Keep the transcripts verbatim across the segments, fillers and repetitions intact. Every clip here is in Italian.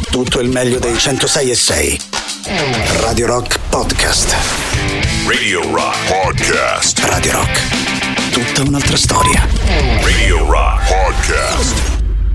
tutto il meglio dei centosei e sei. Radio Rock Podcast. Radio Rock Podcast. Radio Rock, tutta un'altra storia. Radio Rock Podcast.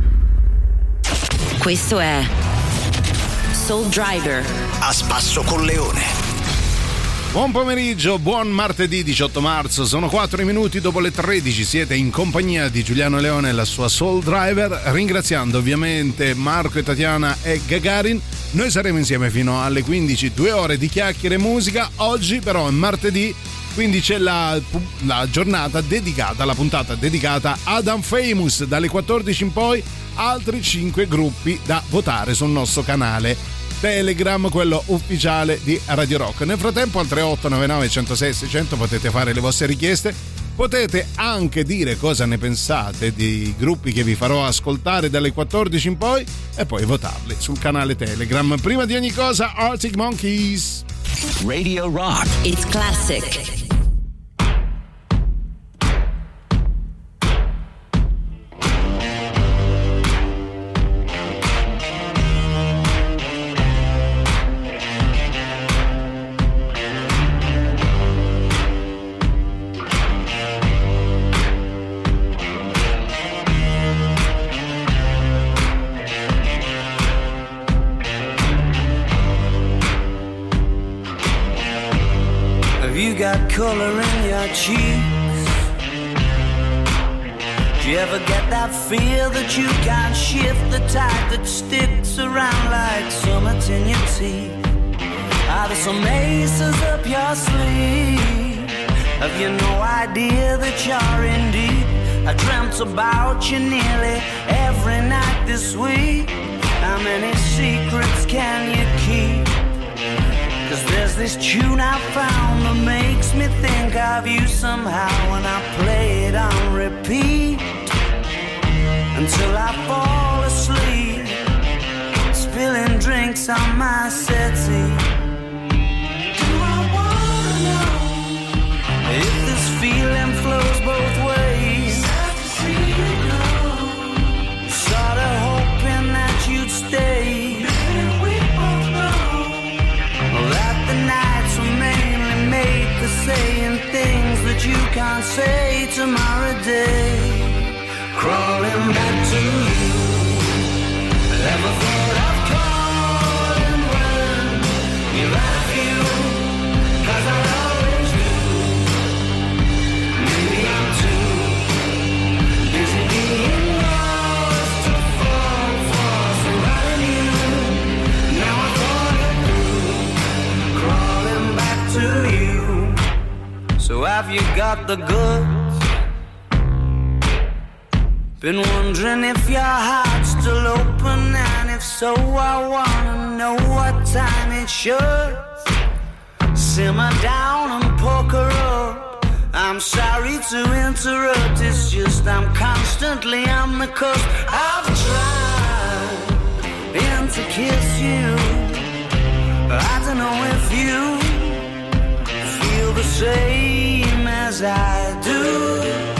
Questo è Soul Driver. A spasso con Leone. Buon pomeriggio, buon martedì diciotto marzo, sono quattro minuti dopo le tredici, siete in compagnia di Giuliano Leone e la sua Soul Driver, ringraziando ovviamente Marco e Tatiana e Gagarin. Noi saremo insieme fino alle quindici, due ore di chiacchiere e musica. Oggi però è martedì, quindi c'è la, la giornata dedicata, la puntata dedicata ad Unfamous. Dalle quattordici in poi altri cinque gruppi da votare sul nostro canale Telegram, quello ufficiale di Radio Rock. Nel frattempo al tre otto nove nove uno zero sei sei zero zero potete fare le vostre richieste, potete anche dire cosa ne pensate dei gruppi che vi farò ascoltare dalle quattordici in poi e poi votarli sul canale Telegram. Prima di ogni cosa, Arctic Monkeys. Radio Rock. It's classic. Color in your cheeks. Do you ever get that feel that you can't shift, the type that sticks around like summits in your teeth? Are there some aces up your sleeve? Have you no idea that you're in deep? I dreamt about you nearly every night this week. How many secrets can you keep? 'Cause there's this tune I found that makes me think of you somehow, and I play it on repeat until I fall asleep, spilling drinks on my settee. Do I wanna know if this feeling flows both ways? Sad to see you go. Sorta hoping that you'd stay. That the nights were mainly made for saying things that you can't say tomorrow day. Crawling back to you. Never thought of calling when you left you, 'cause I always knew. Maybe I'm too busy being lost to fall for somebody new. Now I thought it through, crawling back to you. So have you got the goods? Been wondering if your heart's still open, and if so, I wanna know what time it should. Simmer down and poker up. I'm sorry to interrupt, it's just I'm constantly on the cusp. I've tried and to kiss you. I don't know if you feel the same as I do,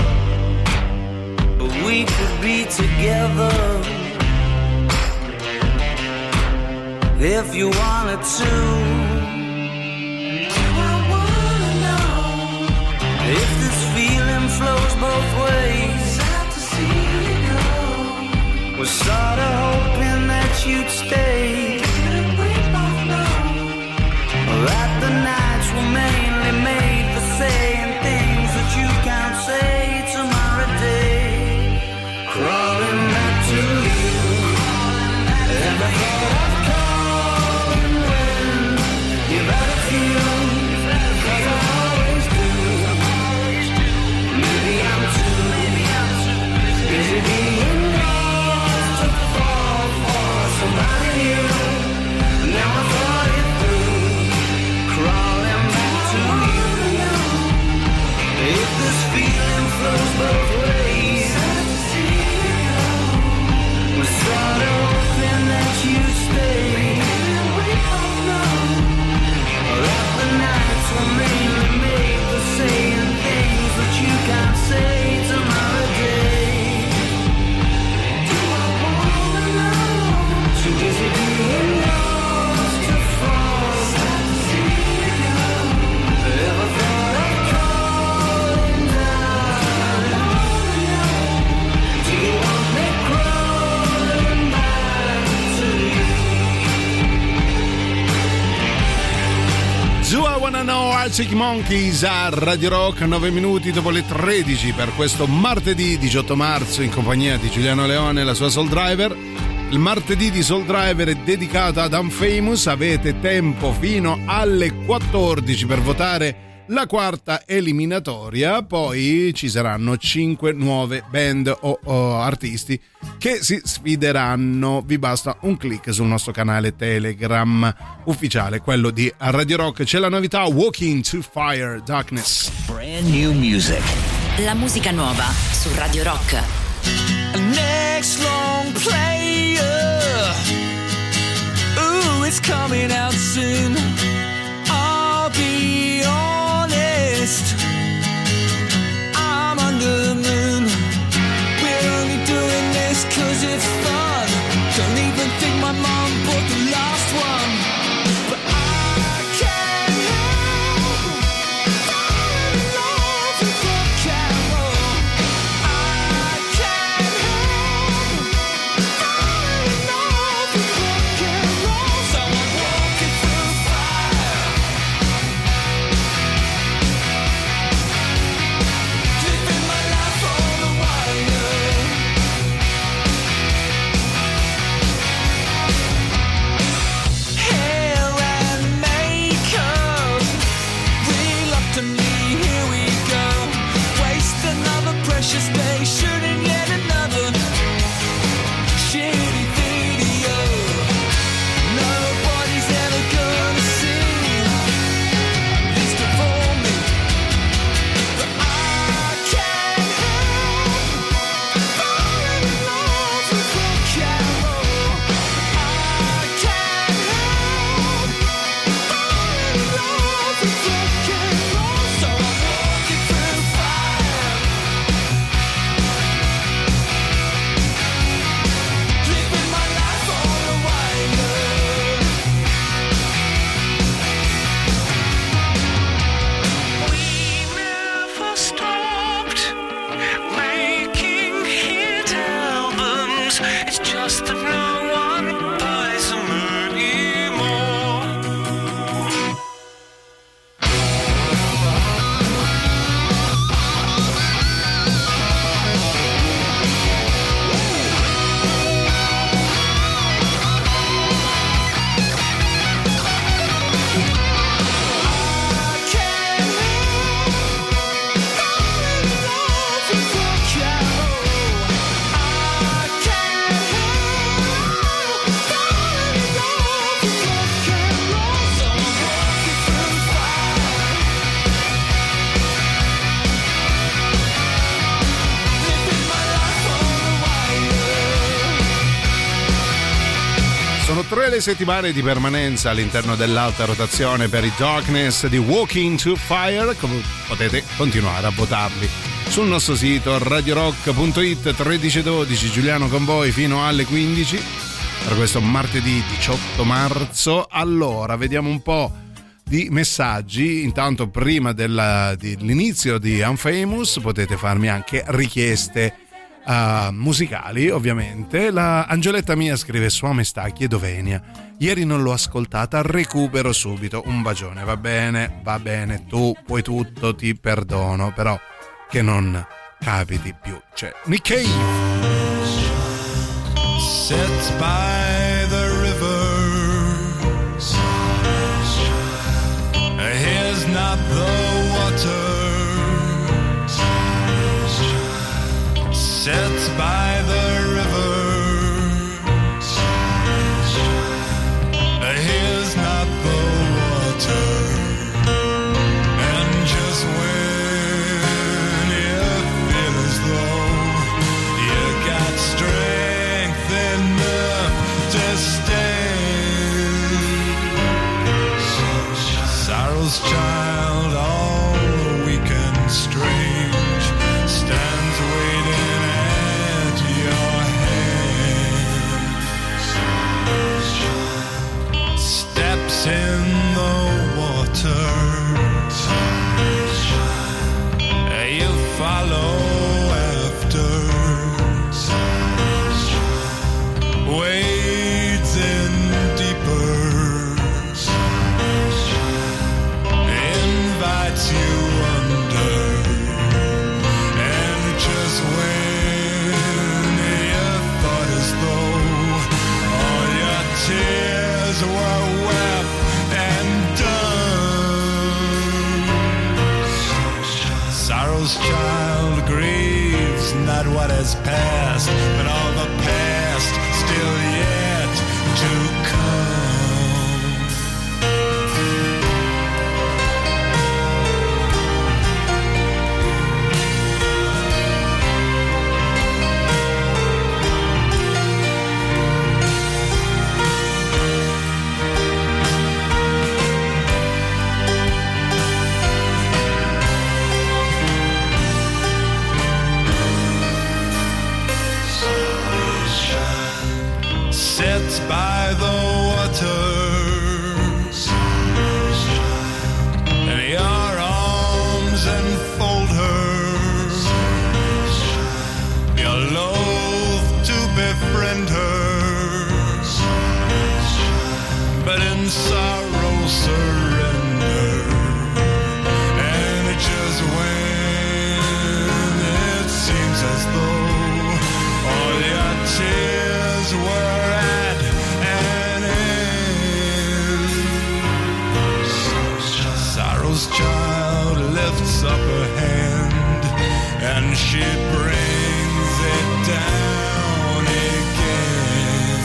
but we could be together if you wanted to. Do I wanna know if this feeling flows both ways? Sad to see you go. Was sorta hoping that you'd stay. That the nights were mainly made for saying things that you can't say tomorrow day. Crawling back to you. Never thought of calling when you've had a few, 'cause I always do. Maybe I'm too busy being lost to fall for somebody. erano Arctic Monkeys a Radio Rock, nove minuti dopo le tredici per questo martedì diciotto marzo in compagnia di Giuliano Leone e la sua Soul Driver. Il martedì di Soul Driver è dedicato ad Unfamous, avete tempo fino alle quattordici per votare la quarta eliminatoria, poi ci saranno cinque nuove band o, o artisti che si sfideranno. Vi basta un click sul nostro canale Telegram ufficiale, quello di Radio Rock. C'è la novità Walking to Fire Darkness. Brand new music. La musica nuova su Radio Rock. Next long player. Ooh, it's coming out soon. I'll be honest, I'm under the moon. We're only doing this cause it's fun. Don't even think my mom bought the last one. But I can't help falling in love with rock and roll. I can't help falling in love with rock and roll. So I'm walking through fire, living my life on the wire. Hair and makeup, reluctantly here we go. Waste another precious day, shooting yet another shitty video. Nobody's ever gonna see, least of all me. But I can't help falling in love with rock and roll. I can't help falling in love with rock and roll. So I'm walking through fire, living my life on the wire. We never stopped making hit albums. It's just that no one buys them anymore. I can't help falling in love with rock and roll. I can't help falling in love with rock and roll. So I'm walking through fire, living my life on the wire. Sono tre le settimane di permanenza all'interno dell'alta rotazione per i Darkness di Walking to Fire. Com- potete continuare a votarli sul nostro sito radiorock punto it. Tredici e dodici, Giuliano con voi fino alle quindici per questo martedì diciotto marzo. Allora, vediamo un po' di messaggi. Intanto, prima della- dell'inizio di Unfamous potete farmi anche richieste uh, musicali, ovviamente. La Angioletta mia scrive: Sua Maestà, chiedo venia, ieri non l'ho ascoltata, recupero subito. Un bacione. Va bene, va bene, tu puoi tutto, ti perdono, però che non capiti più. C'è Nick Cave. Sits by the rivers, hears not the waters, sits by the rivers, hears not the water, and just when you feel as though you got strength enough to stand, sorrow's child, all weak and strange, stands waiting at your hands, steps in the water, you follow after, wades in deeper, in tears were wept and done. Sorrow's child grieves not what has passed, but all the past still yet to come. Sits by the waters, and your arms enfold her. You're loath to befriend her, but in sorrow surrender. And it just when it seems as though all your tears were at an end. Sorrow's child lifts up her hand, and she brings it down again.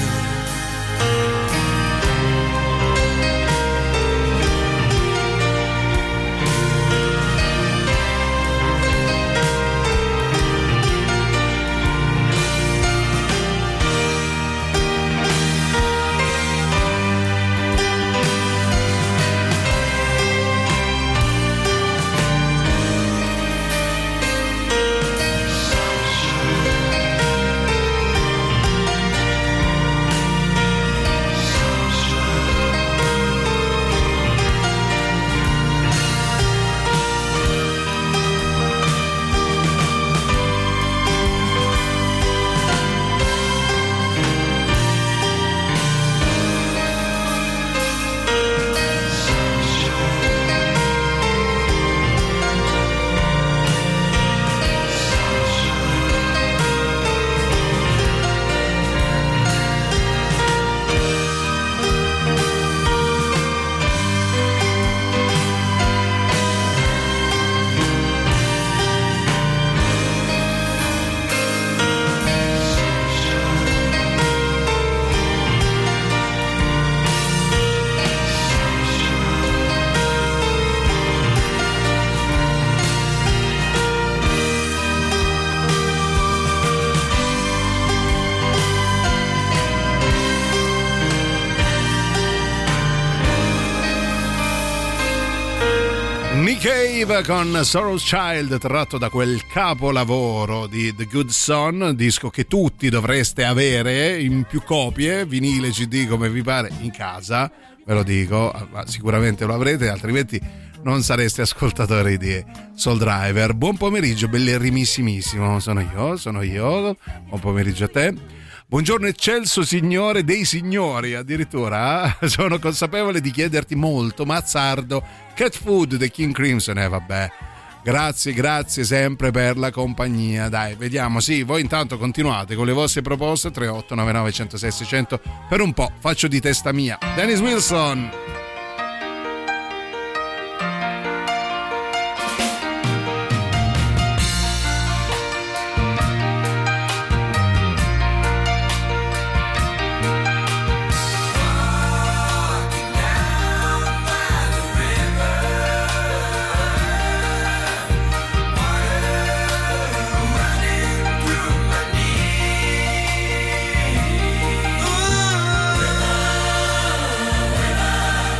Nick Cave con Sorrow's Child, tratto da quel capolavoro di The Good Son, disco che tutti dovreste avere in più copie, vinile, C D, come vi pare, in casa, ve lo dico, ma sicuramente lo avrete, altrimenti non sareste ascoltatori di Soul Driver. Buon pomeriggio, bellerissimissimo, sono io, sono io, buon pomeriggio a te. Buongiorno eccelso signore dei signori, addirittura eh? Sono consapevole di chiederti molto, ma azzardo, Cat Food dei King Crimson, e eh, vabbè, grazie, grazie sempre per la compagnia, dai, vediamo, sì, voi intanto continuate con le vostre proposte, tre otto nove nove uno zero sei sei zero zero, per un po' faccio di testa mia. Dennis Wilson. River,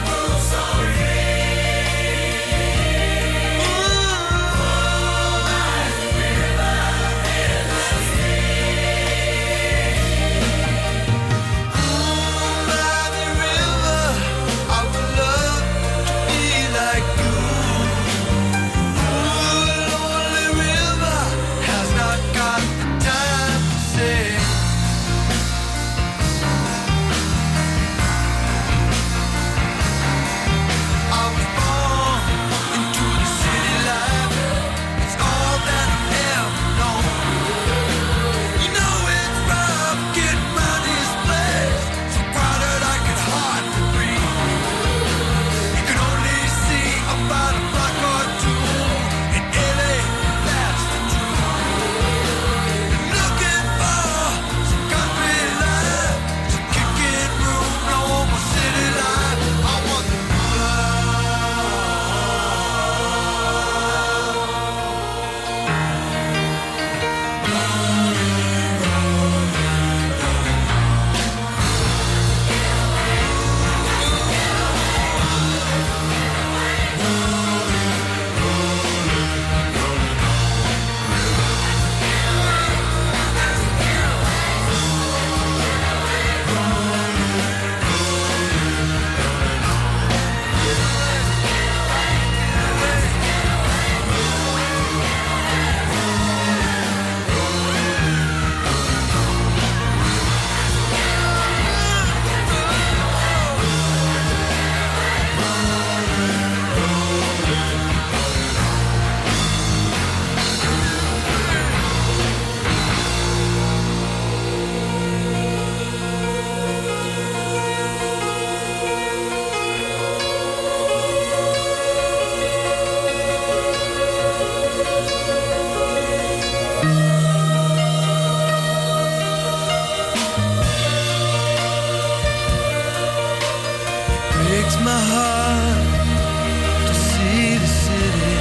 breaks my heart to see the city.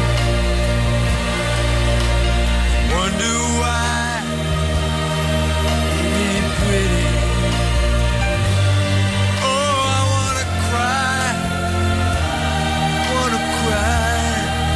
Wonder why it ain't pretty. Oh, I wanna cry, wanna cry.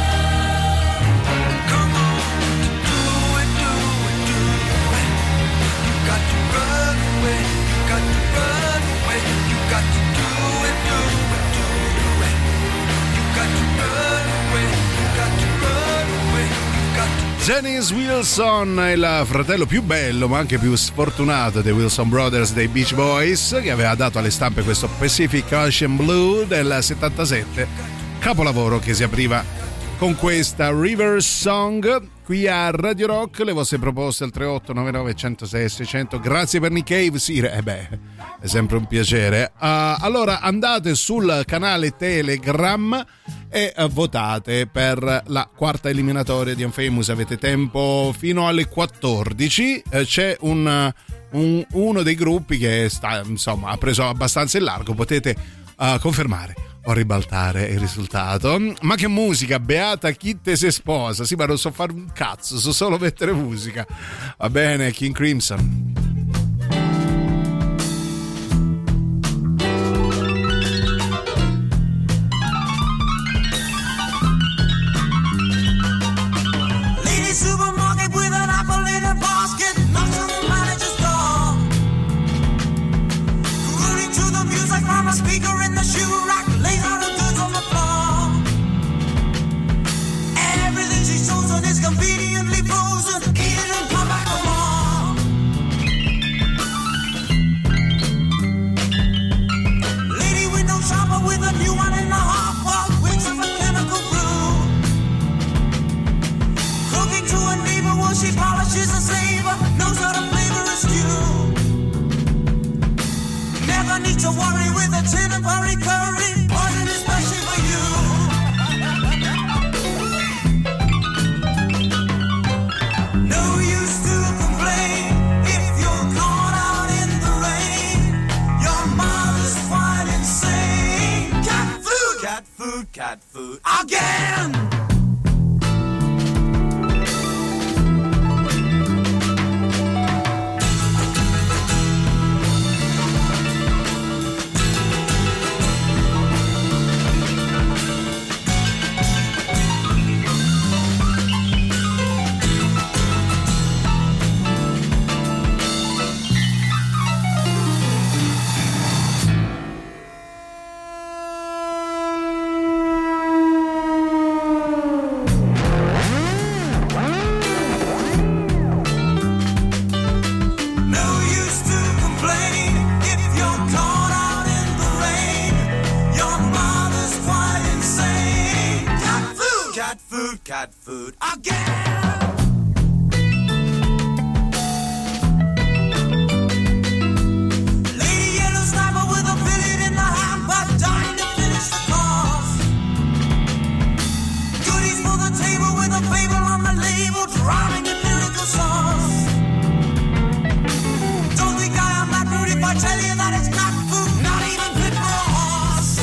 Come on, do it, do it, do it. You got to run away, you got to run away, you got to do it, do it, do it. You got to run away, you got to run away, you got to. Janice Wilson, il fratello più bello ma anche più sfortunato dei Wilson Brothers dei Beach Boys, che aveva dato alle stampe questo Pacific Ocean Blue del settantasette, capolavoro che si apriva con questa River Song. Qui a Radio Rock le vostre proposte al tre otto nove nove uno zero sei sei zero zero. Grazie per Nick Cave, sì, eh beh, è sempre un piacere. Uh, allora andate sul canale Telegram e uh, votate per la quarta eliminatoria di Unfamous. Avete tempo fino alle quattordici. Uh, c'è un, un uno dei gruppi che sta, insomma, ha preso abbastanza in largo. Potete uh, confermare o ribaltare il risultato. Ma che musica, beata chi te se sposa. Sì, ma non so fare un cazzo, so solo mettere musica. Va bene, King Crimson. Lady supermarket with an apple in a basket, knocks on the manager's door. Rooting to the music from a speaker in the shoe rack, lays out her goods on the floor. Everything she's chosen is conveniently frozen. Eat it and come back for more. Lady window shopper with a new one in the hot pot, which is a chemical brew. Cooking to a neighbor while she polishes a savor, knows how to flavor a stew. Never need to worry with a tin of curry curry, poison especially for you. No use to complain if you're caught out in the rain. Your mother's quite insane. Cat food, cat food, cat food again. No use to complain if you're caught out in the rain. Your mother's quite insane. Cat food, cat food, cat food again. Lady yellow sniper with a billet in the hand, but dying to finish the course. Goodies for the table with a fable on the label, drowning in miracle sauce. Don't think I am that rude if I tell you that it's cat food, not even fit for a horse.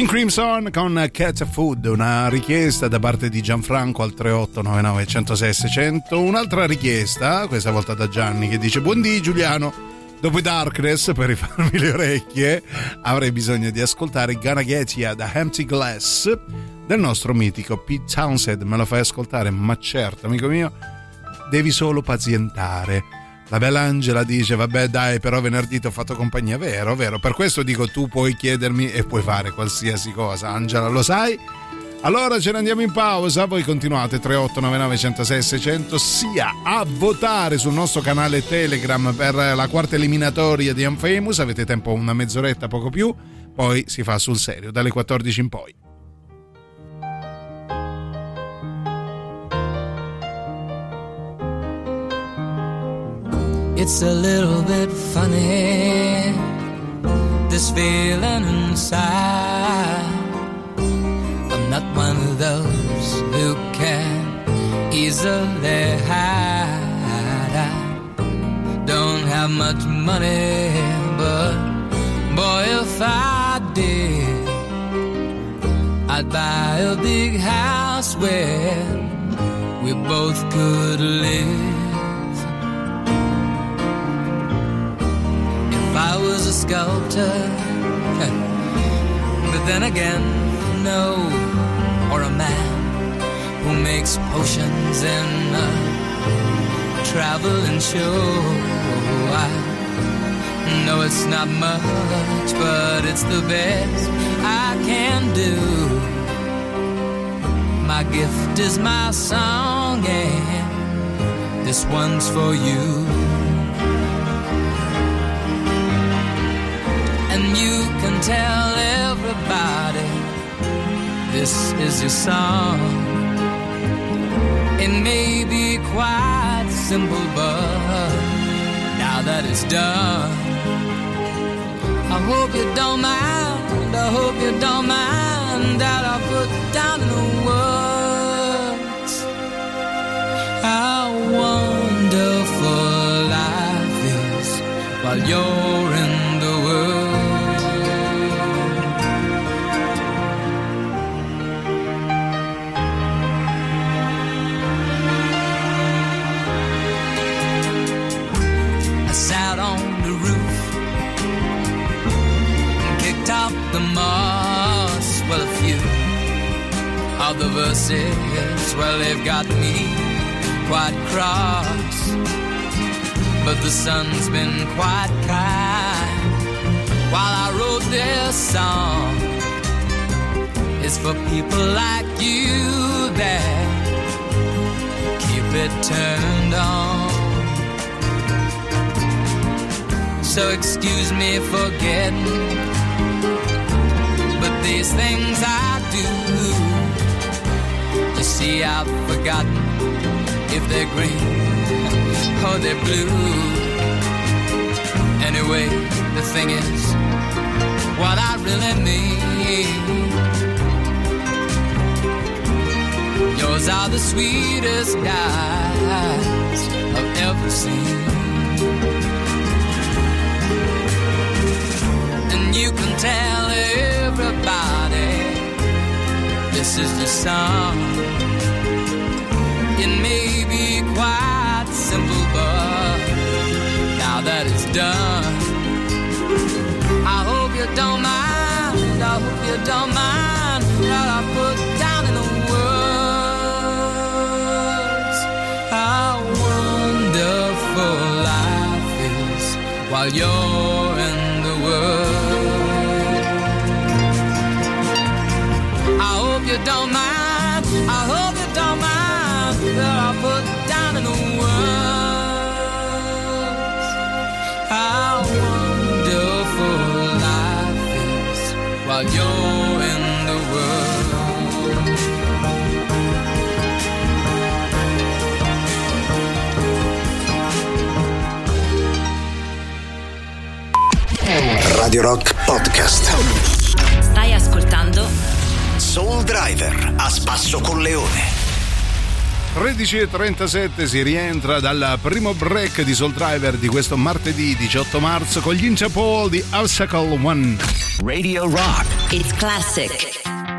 Crimson con Cat Food, una richiesta da parte di Gianfranco al tre otto nove nove uno zero sei sei zero zero. Un'altra richiesta, questa volta da Gianni, che dice: buondì Giuliano, dopo i Darkness, per rifarmi le orecchie, avrei bisogno di ascoltare Gonna Get Ya da Empty Glass del nostro mitico Pete Townshend. Me lo fai ascoltare? Ma certo, amico mio, devi solo pazientare. La bella Angela dice: vabbè dai, però venerdì ti ho fatto compagnia. Vero, vero, per questo dico, tu puoi chiedermi e puoi fare qualsiasi cosa, Angela, lo sai? Allora ce ne andiamo in pausa, voi continuate tre otto nove nove uno zero sei sei zero zero, sia a votare sul nostro canale Telegram per la quarta eliminatoria di Unfamous. Avete tempo una mezz'oretta, poco più, poi si fa sul serio dalle quattordici in poi. It's a little bit funny, this feeling inside. I'm not one of those who can easily hide. I don't have much money, but boy, if I did, I'd buy a big house where we both could live. I was a sculptor, but then again, no, or a man who makes potions in a traveling show. I know it's not much, but it's the best I can do. My gift is my song, and this one's for you. And you can tell everybody this is your song. It may be quite simple, but now that it's done, I hope you don't mind, I hope you don't mind that I put down in the words how wonderful life is while you're in the world. Top the moss, well, a few of the verses, well, they've got me quite cross, but the sun's been quite kind while I wrote this song. It's for people like you that keep it turned on. So excuse me for getting, but these things I do, you see, I've forgotten if they're green or they're blue. Anyway, the thing is, what I really mean, yours are the sweetest eyes I've ever seen. And you can tell everybody this is the song. It may be quite simple, but now that it's done, I hope you don't mind, I hope you don't mind that I put down in the words how wonderful life is while you're in the world. I hope you don't mind, I hope you don't mind that I put down in the words how wonderful life is while you're in the world. Radio Rock Podcast. Stai ascoltando Soul Driver a spasso con Leone. tredici e trentasette si rientra dal primo break di Soul Driver di questo martedì diciotto marzo con gli Interpol di Obstacle One. Radio Rock. It's classic.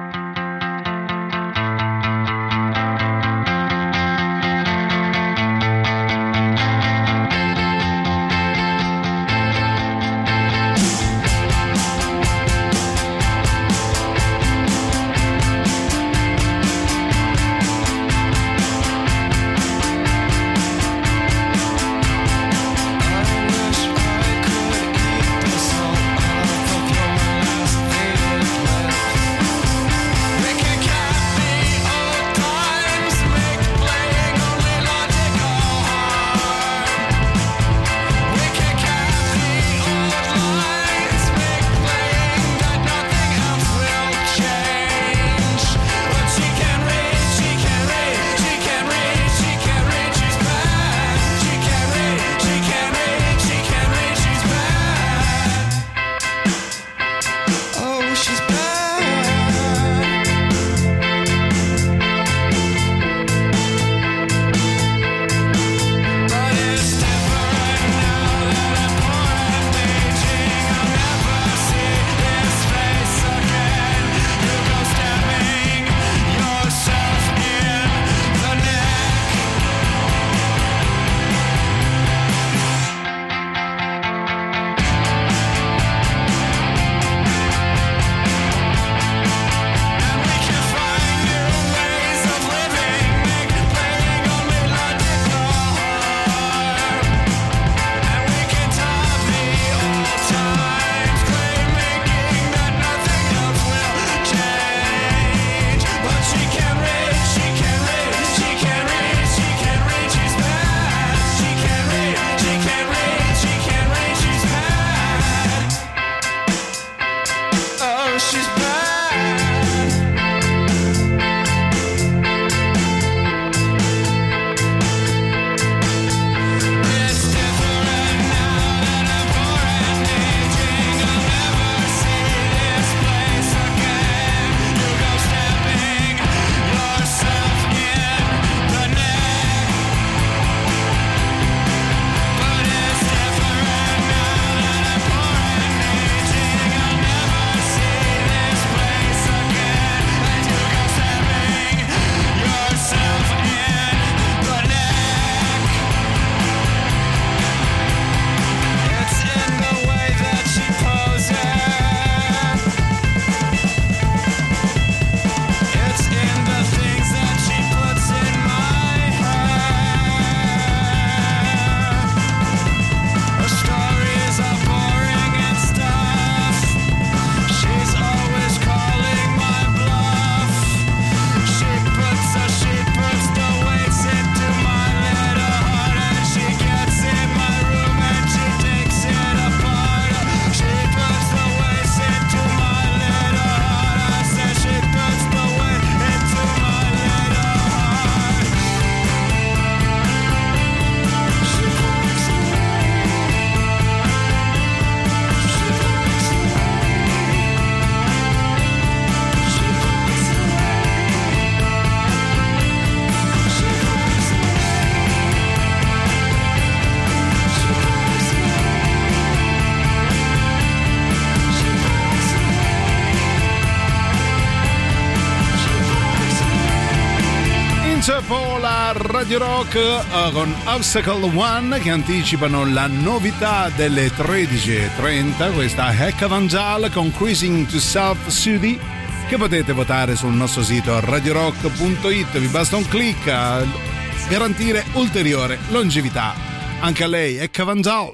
Pola Radio Rock uh, con Obstacle One, che anticipano la novità delle tredici e trenta, questa Hecka Van Jal con Cruising to South City, che potete votare sul nostro sito radio rock punto it. Vi basta un click a garantire ulteriore longevità anche a lei, Hecka Van Jal.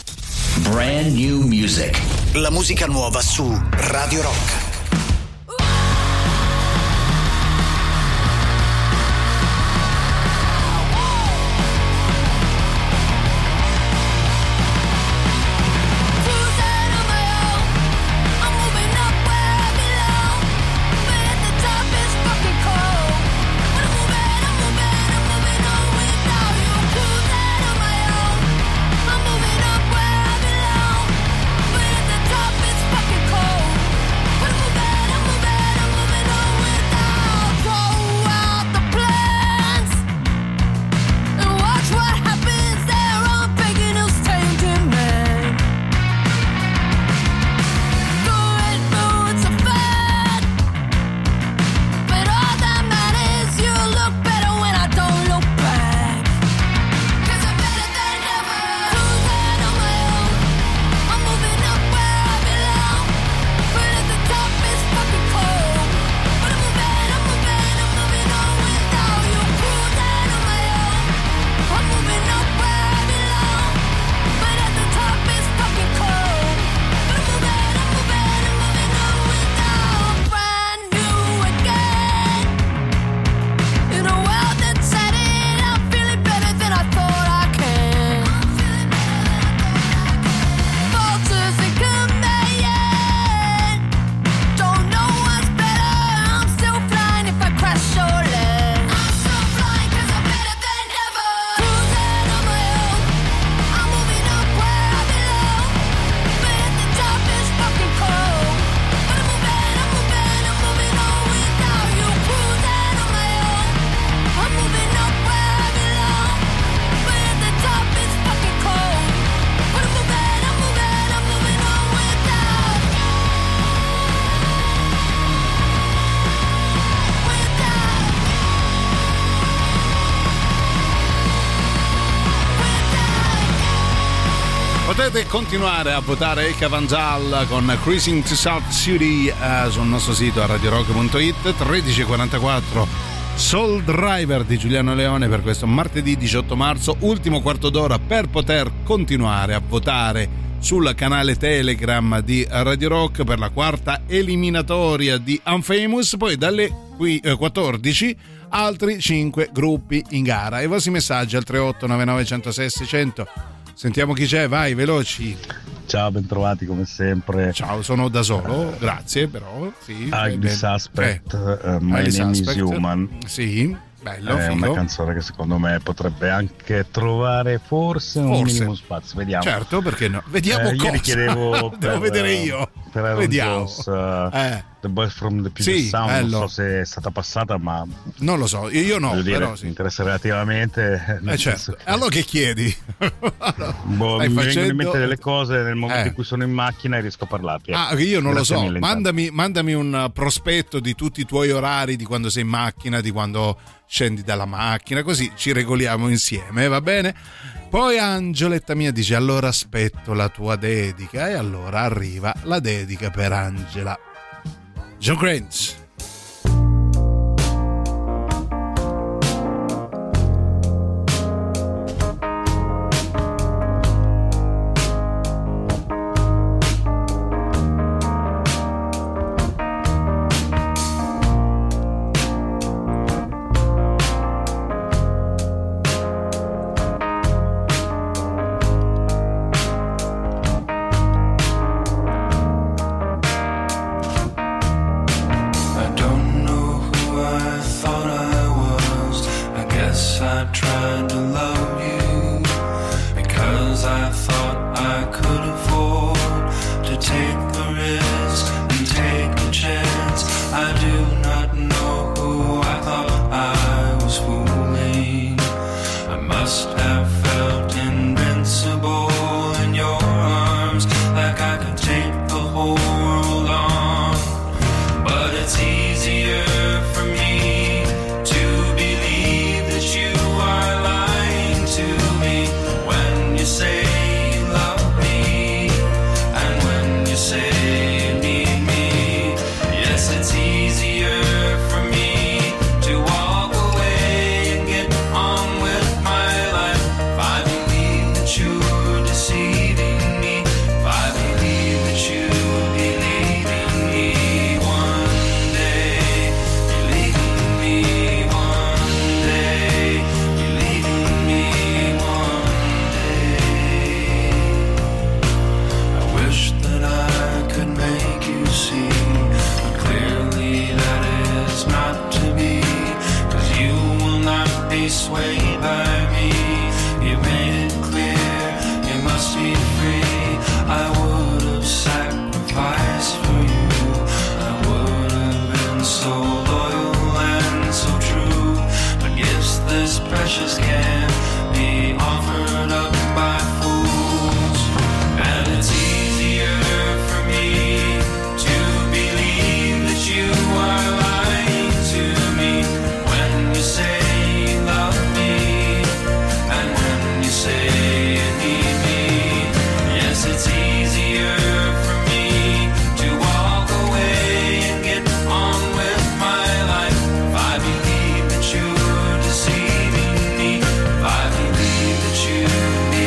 Brand new music. La musica nuova su Radio Rock. Fucking cold. Potete continuare a votare Eka Van Zal con Cruising to South City eh, sul nostro sito a radio rock punto it. Tredici e quarantaquattro Soul Driver di Giuliano Leone per questo martedì diciotto marzo, ultimo quarto d'ora per poter continuare a votare sul canale Telegram di Radio Rock per la quarta eliminatoria di Unfamous. Poi dalle quattordici altri cinque gruppi in gara. I vostri messaggi al tre otto nove nove uno zero sei seicento. Sentiamo chi c'è, vai, veloci. Ciao, bentrovati come sempre. Ciao, sono da solo, grazie, però sì. Ugly Suspect, eh, uh, My Ugly Name Suspect. Is Human. Sì, bello, è figo. una canzone che secondo me potrebbe anche trovare forse, Forse. un minimo spazio, vediamo. Certo, perché no? Vediamo eh, cosa. Ieri chiedevo Devo per, vedere io. Per Aaron Vediamo. Jones, uh, eh. The Boys from the Puget Sì, Sound, bello. non so se è stata passata, ma non lo so, io no, voglio dire, però mi sì. interessa relativamente. Eh certo. Che... Allora che chiedi? boh, mi facendo... vengono in mente delle cose nel momento eh. in cui sono in macchina e riesco a parlarti. Ah, io non Grazie lo so. mille, Mandami, mandami un prospetto di tutti i tuoi orari, di quando sei in macchina, di quando scendi dalla macchina, così ci regoliamo insieme, va bene? Poi Angioletta mia dice: allora aspetto la tua dedica, e allora arriva la dedica per Angela. John Grant. Deceiving me, I believe that you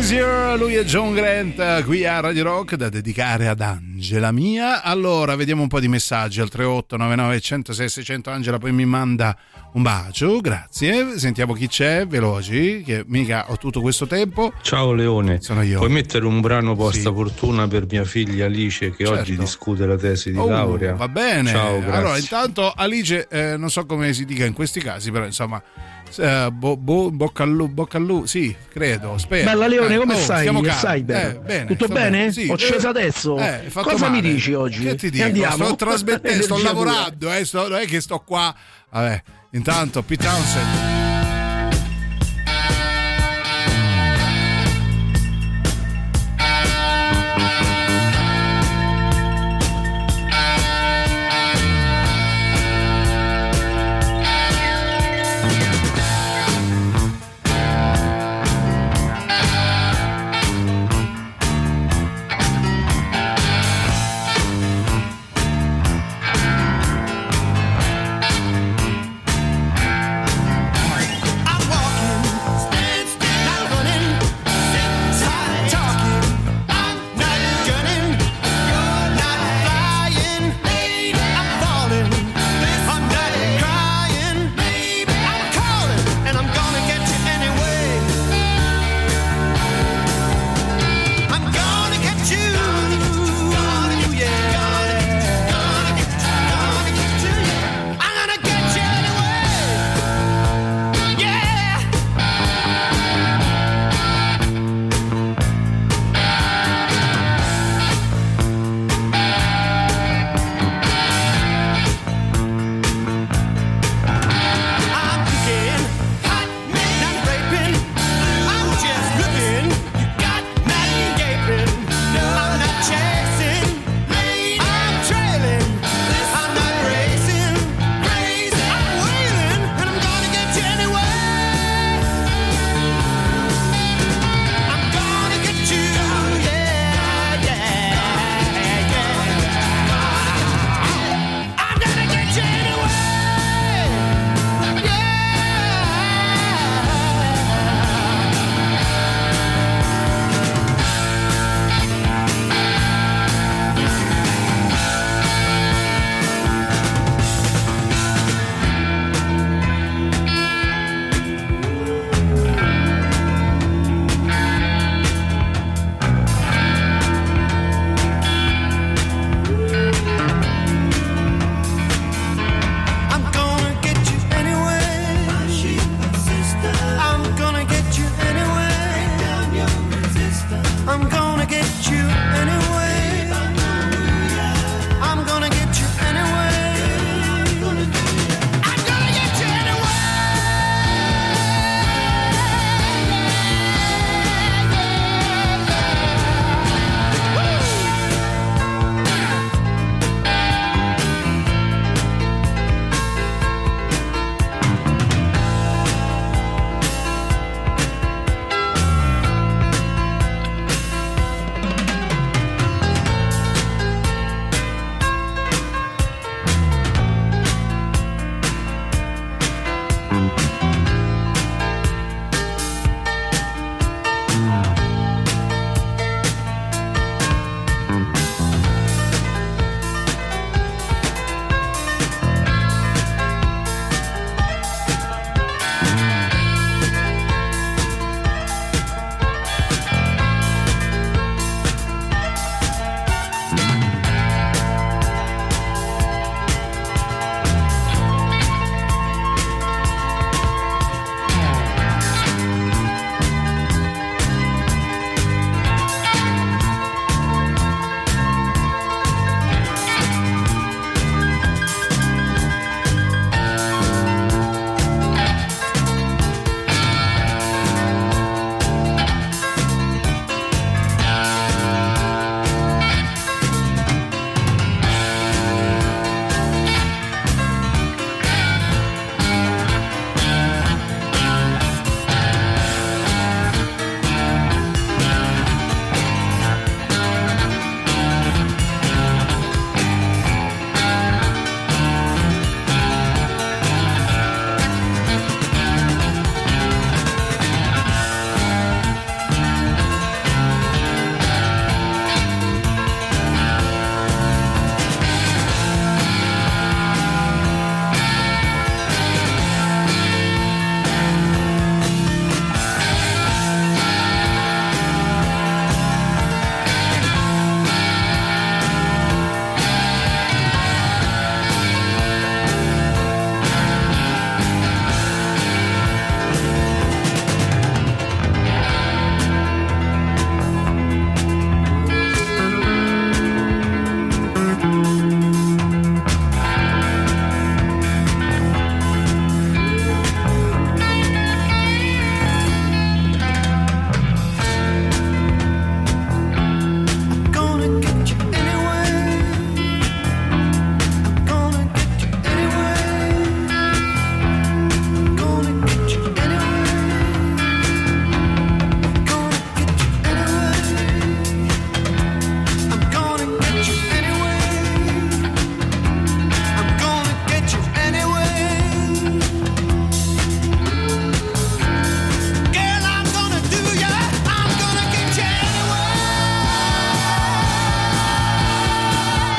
Easier, lui è John Grant qui a Radio Rock da dedicare ad Angela mia. Allora, vediamo un po' di messaggi al tre otto nove nove uno zero sei sei zero zero. Angela poi mi manda un bacio, grazie. Sentiamo chi c'è, veloci, che mica ho tutto questo tempo. Ciao Leone, sono io. Puoi mettere un brano posta Sì. fortuna per mia figlia Alice che Certo. oggi discute la tesi di Oh, laurea? va bene. Ciao, grazie. Allora, intanto Alice, eh, non so come si dica in questi casi, però insomma, eh, bo, bo, bocca al lu, bocca al lu, sì, credo, spero. Bella Leone, Eh, come oh, stai? stiamo Che calmi. cyber? Eh, bene, Tutto sto bene? Sì, Ho acceso eh, adesso. eh, hai fatto Cosa male. mi dici oggi? Che ti E dico? andiamo? Sto trasmettendo, sto Energia lavorando, eh, sto, non è che sto qua. Vabbè, intanto Pete Townsend.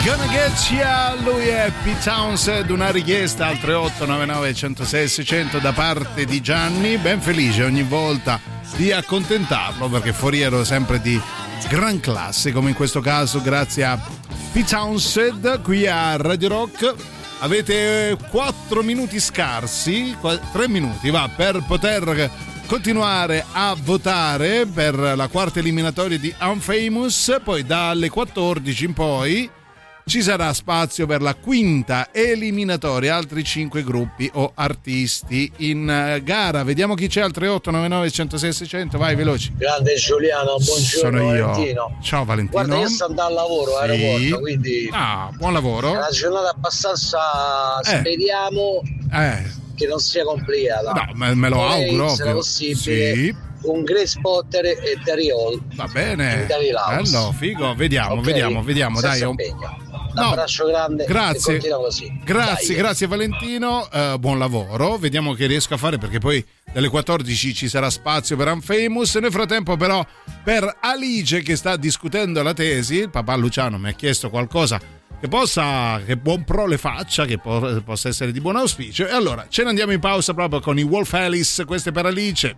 Gonna Get Ya, lui è Pete Townsend, una richiesta al tre otto nove nove uno zero sei sei zero zero da parte di Gianni, ben felice ogni volta di accontentarlo perché foriero sempre di gran classe, come in questo caso grazie a Pete Townsend qui a Radio Rock. Avete quattro minuti scarsi, tre minuti va, per poter continuare a votare per la quarta eliminatoria di Unfamous, poi dalle quattordici in poi ci sarà spazio per la quinta eliminatoria, altri cinque gruppi o artisti in gara. Vediamo chi c'è al tre otto nove nove uno zero sei sei zero zero, vai veloci. Grande Giuliano, buongiorno. Sono io. Valentino. Ciao Valentino. Guarda, io sto andando al lavoro, sì. aeroporto, quindi ah, buon lavoro. è una giornata abbastanza, eh. speriamo eh. che non sia complicata. No, me, me lo Vorrei, auguro. se possibile, sì. un Grace Potter e Terry Hall. Va bene. Bello, figo, vediamo, okay. vediamo, vediamo. Senza dai, impegno. Un no, abbraccio grande, grazie, e continua così. Grazie, Dai. grazie Valentino, uh, buon lavoro, vediamo che riesco a fare perché poi dalle quattordici ci sarà spazio per Unfamous. Nel frattempo però per Alice che sta discutendo la tesi, il papà Luciano mi ha chiesto qualcosa che possa, che buon pro le faccia, che po- possa essere di buon auspicio, e allora ce ne andiamo in pausa proprio con i Wolf Alice, queste per Alice.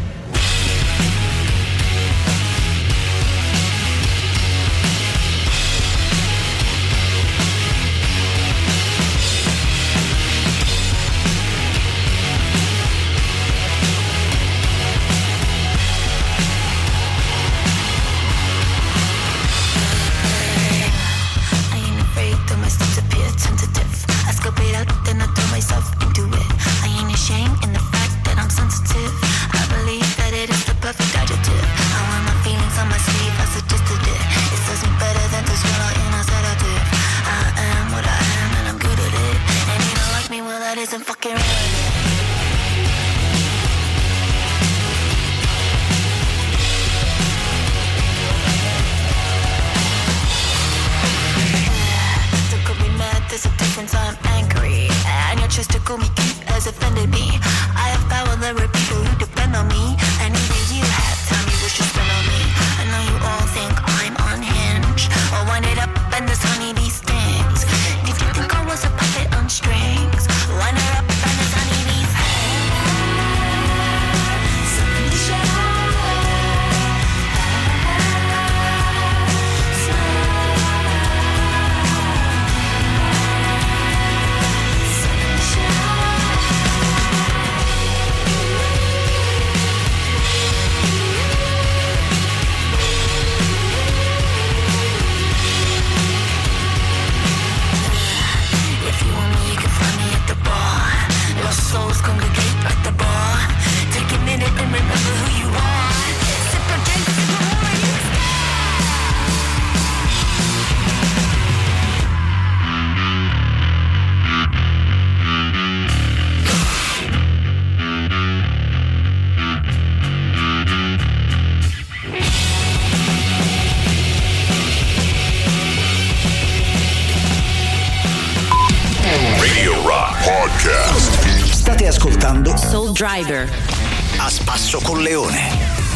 Soul Driver a spasso con Leone.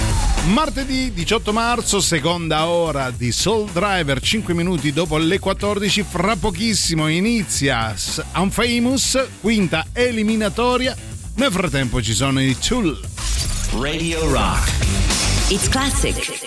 Martedì diciotto marzo, seconda ora di Soul Driver, cinque minuti dopo le quattordici. Fra pochissimo inizia Unfamous, quinta eliminatoria. Nel frattempo ci sono i Tool. Radio Rock. It's classic.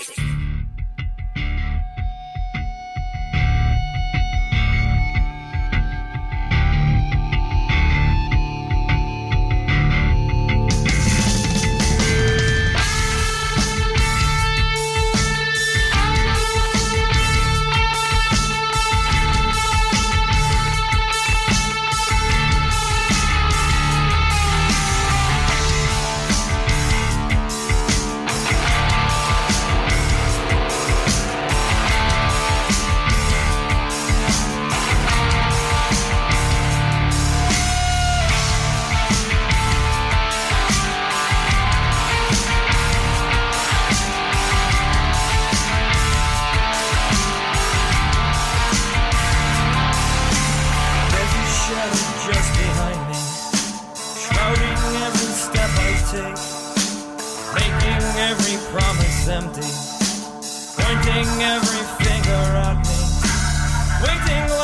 Pointing every finger at me, waiting like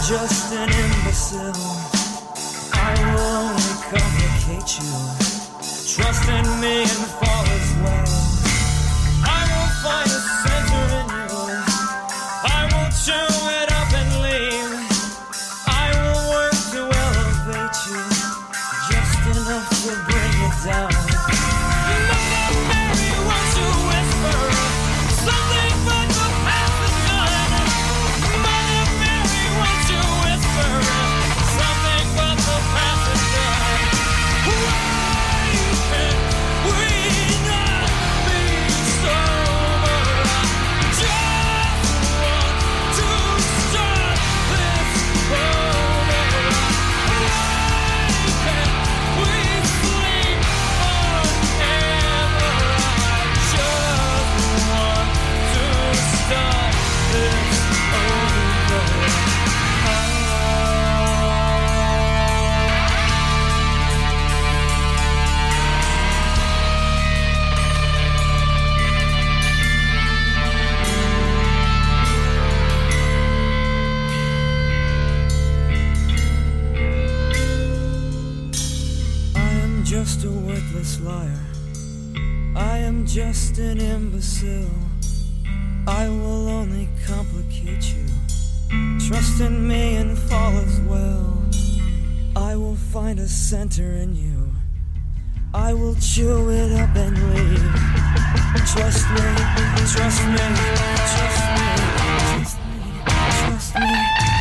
just an imbecile. I will only complicate you. Trust in me and fall as well. I will find a center in you. I will chew it up and leave. I will work to elevate you, just enough to bring it down. Mother Mary, won't you whisper something but the past is done? Mother Mary, won't you whisper something but the past is done? Why can't we not be sober? I just want to start this over. Why can't we sleep forever? I just want to start this over. I am just a worthless liar. I am just an imbecile. I will only complicate you. Trust in me and fall as well. I will find a center in you. I will chew it up and leave. Trust me, trust me, trust me, trust me, trust me.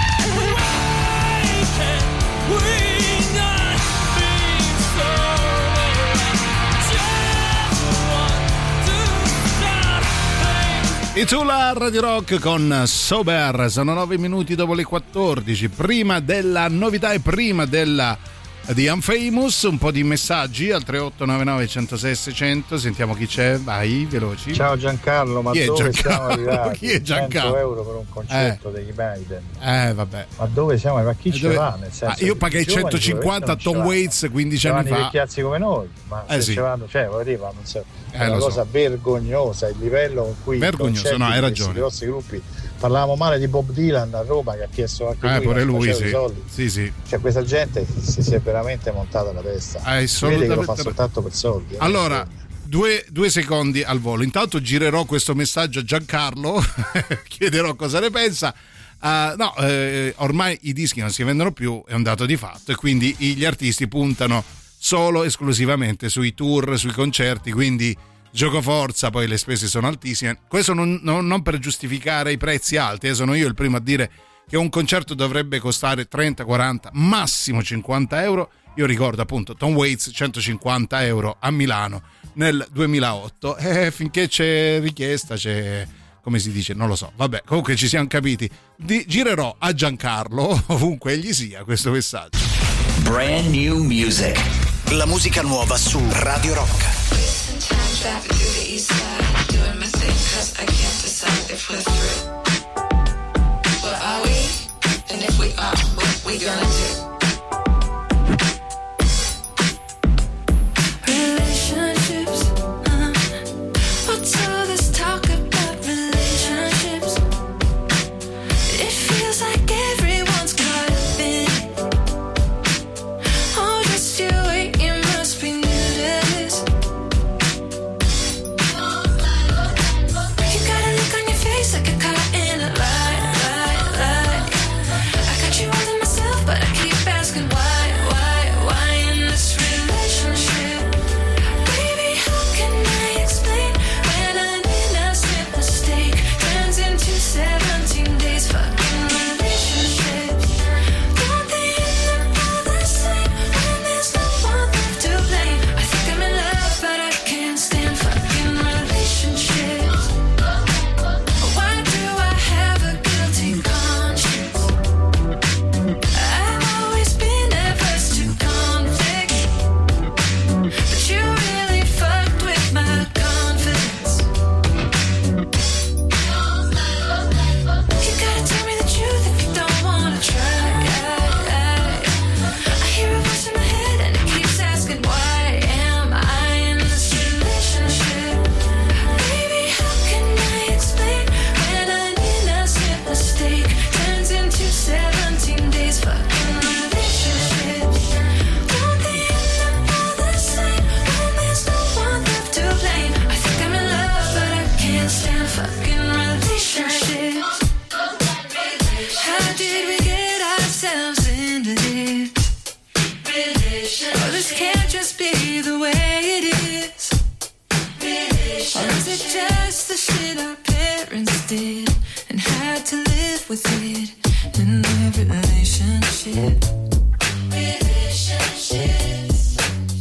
Why can't we not be sober? Just want to stop things. Itzula Radio Rock con Sober, sono nove minuti dopo le quattordici, prima della novità e prima della di Unfamous, un po' di messaggi al tre otto nove nove uno zero sei sei zero zero, sentiamo chi c'è, vai, veloci. Ciao Giancarlo, ma Chi è dove Giancarlo? siamo arrivati? Chi è Giancarlo? cento euro per un concerto degli Maiden. Eh vabbè. Ma dove siamo? Ma chi Eh, ce dove- va? Nel senso, Ah, io che pagai i giovani centocinquanta a sicuramente Tom non ce Waits quindici anni vanno i fa. vecchiazzi come noi, ma Eh, se sì. ce vanno, cioè, voglio dire, ma non so, è Eh, una lo so. cosa vergognosa il livello con cui i Vergognoso, concerti no, hai di ragione. questi grossi gruppi. Parlavamo male di Bob Dylan a Roma, che ha chiesto anche Eh, lui pure un lui, macello di sì. soldi. Sì, sì. Cioè, questa gente si, si è veramente montata la testa. Hai Si vede che lo fa assolutamente- soltanto per soldi. eh. Allora, due, due secondi al volo. Intanto girerò questo messaggio a Giancarlo, chiederò cosa ne pensa. Uh, no, eh, ormai i dischi non si vendono più, è un dato di fatto, e quindi i- gli artisti puntano solo esclusivamente sui tour, sui concerti, quindi gioco forza, poi le spese sono altissime. Questo non, non- non per giustificare i prezzi alti, eh, sono io il primo a dire che un concerto dovrebbe costare trenta, quaranta, massimo cinquanta euro. Io ricordo appunto Tom Waits centocinquanta euro a Milano nel duemilaotto, e finché c'è richiesta c'è, come si dice, non lo so, vabbè, comunque ci siamo capiti. Di- girerò a Giancarlo ovunque egli sia questo messaggio. Brand new music. La musica nuova su Radio Rock. Sometimes driving through the east side, doing my thing, cause I can't decide if we're through. But are we? And if we are, what we gonna do? Relationships, uh, what's all this talk about relationships? It feels like everyone's caught up in it. Oh, just you wait, you must be new to this. You gotta it just the shit our parents did and had to live with it in every relationship. Relationships.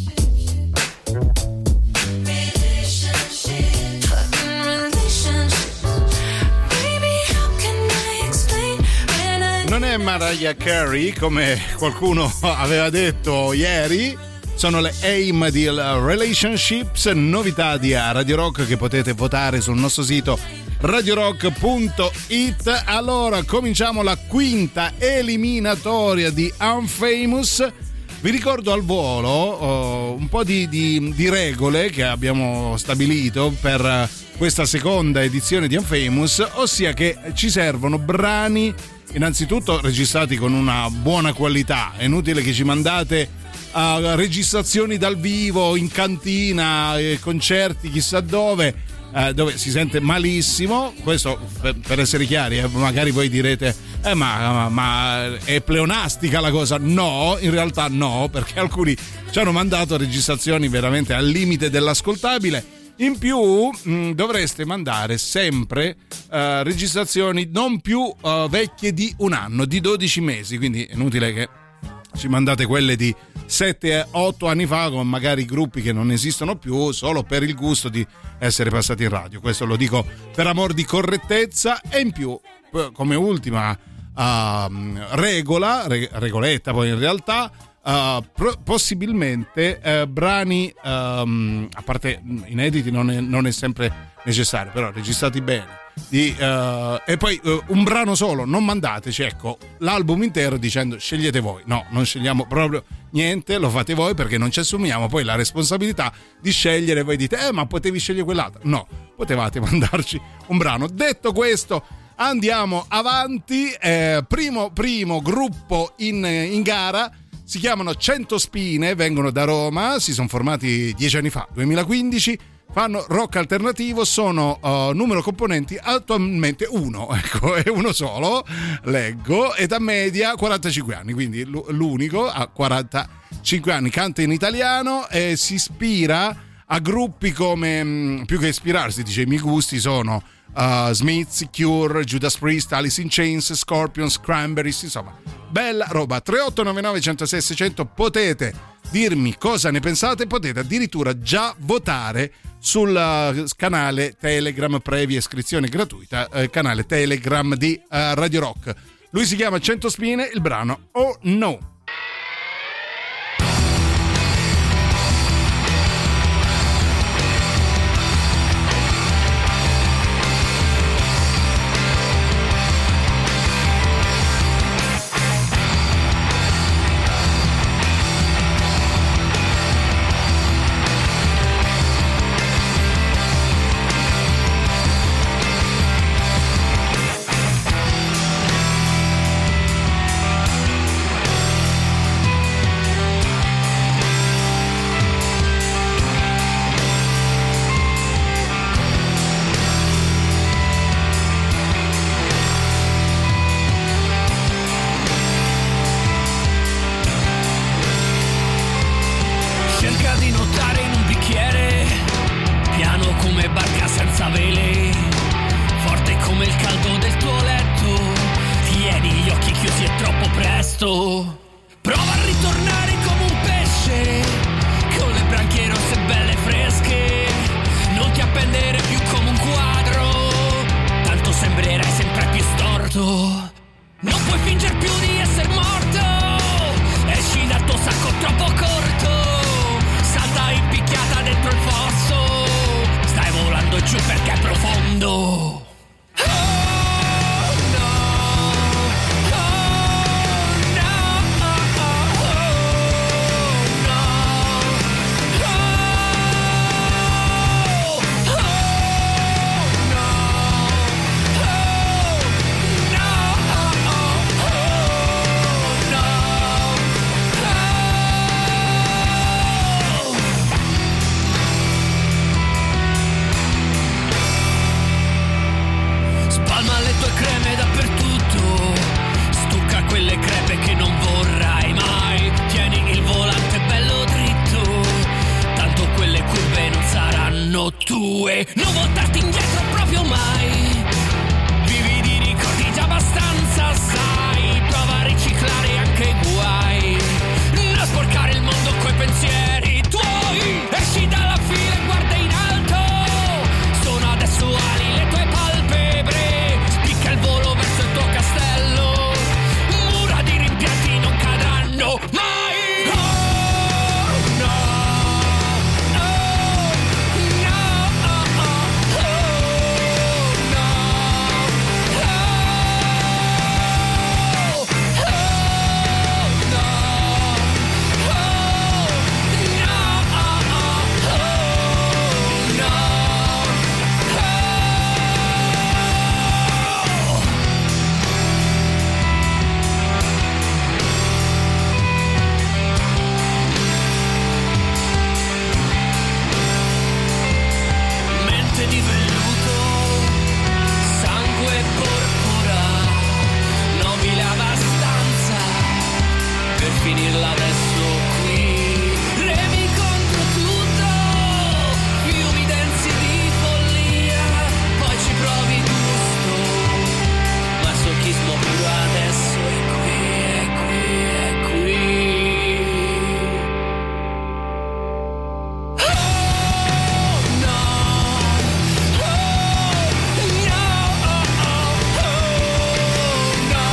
Relationships. Fucking relationships. Baby, how can I explain when I... Non è Mariah Carey come qualcuno aveva detto ieri. Sono le AIM di Relationships, novità di Radio Rock che potete votare sul nostro sito radio rock punto it. Allora, cominciamo la quinta eliminatoria di Unfamous. Vi ricordo al volo uh, un po' di, di, di regole che abbiamo stabilito per questa seconda edizione di Unfamous, ossia che ci servono brani innanzitutto registrati con una buona qualità. È inutile che ci mandate Uh, registrazioni dal vivo in cantina, eh, concerti chissà dove, eh, dove si sente malissimo. Questo per, per essere chiari, eh, magari voi direte eh, ma, ma, ma è pleonastica la cosa. No, in realtà no, perché alcuni ci hanno mandato registrazioni veramente al limite dell'ascoltabile. In più mh, dovreste mandare sempre uh, registrazioni non più uh, vecchie di un anno, di dodici mesi, quindi è inutile che ci mandate quelle di sette otto anni fa con magari gruppi che non esistono più solo per il gusto di essere passati in radio. Questo lo dico per amor di correttezza. E in più, come ultima uh, regola, re- regoletta poi in realtà, uh, pro- possibilmente uh, brani, um, a parte inediti non è, non è sempre necessario, però registrati bene. Di, uh, e poi uh, un brano solo, non mandateci ecco l'album intero dicendo scegliete voi. No, non scegliamo proprio niente, lo fate voi, perché non ci assumiamo poi la responsabilità di scegliere. Voi dite eh ma potevi scegliere quell'altro. No, potevate mandarci un brano. Detto questo, andiamo avanti. eh, primo primo gruppo in, in gara, si chiamano cento Spine, vengono da Roma, si sono formati dieci anni fa, duemilaquindici. Fanno rock alternativo, sono uh, numero componenti attualmente uno, ecco, è uno solo, leggo, età media quarantacinque anni, quindi l'unico ha quarantacinque anni, canta in italiano e si ispira a gruppi come, più che ispirarsi, dice i miei gusti sono uh, Smiths, Cure, Judas Priest, Alice in Chains, Scorpions, Cranberries, insomma, bella roba. Tre otto nove nove uno zero sei sei zero zero, potete dirmi cosa ne pensate, potete addirittura già votare sul uh, canale Telegram, previa iscrizione gratuita, eh, canale Telegram di uh, Radio Rock. Lui si chiama cento Spine, il brano Oh No. cadranno tue. Non voltarti indietro proprio mai. Vivi di ricordi già abbastanza, sai. Prova a riciclare anche i guai. Non sporcare il mondo coi pensieri tuoi. Esci dalla fila e guarda in alto. Sono adesso ali le tue palpebre. Spicca il volo verso il tuo castello. Mura di rimpianti non cadranno mai. Finirla adesso qui. Remi contro tutto, fiumi densi di follia. Poi ci provi gusto, masochismo puro adesso è qui, è qui, è qui. Oh no, oh no, oh, oh, oh, no.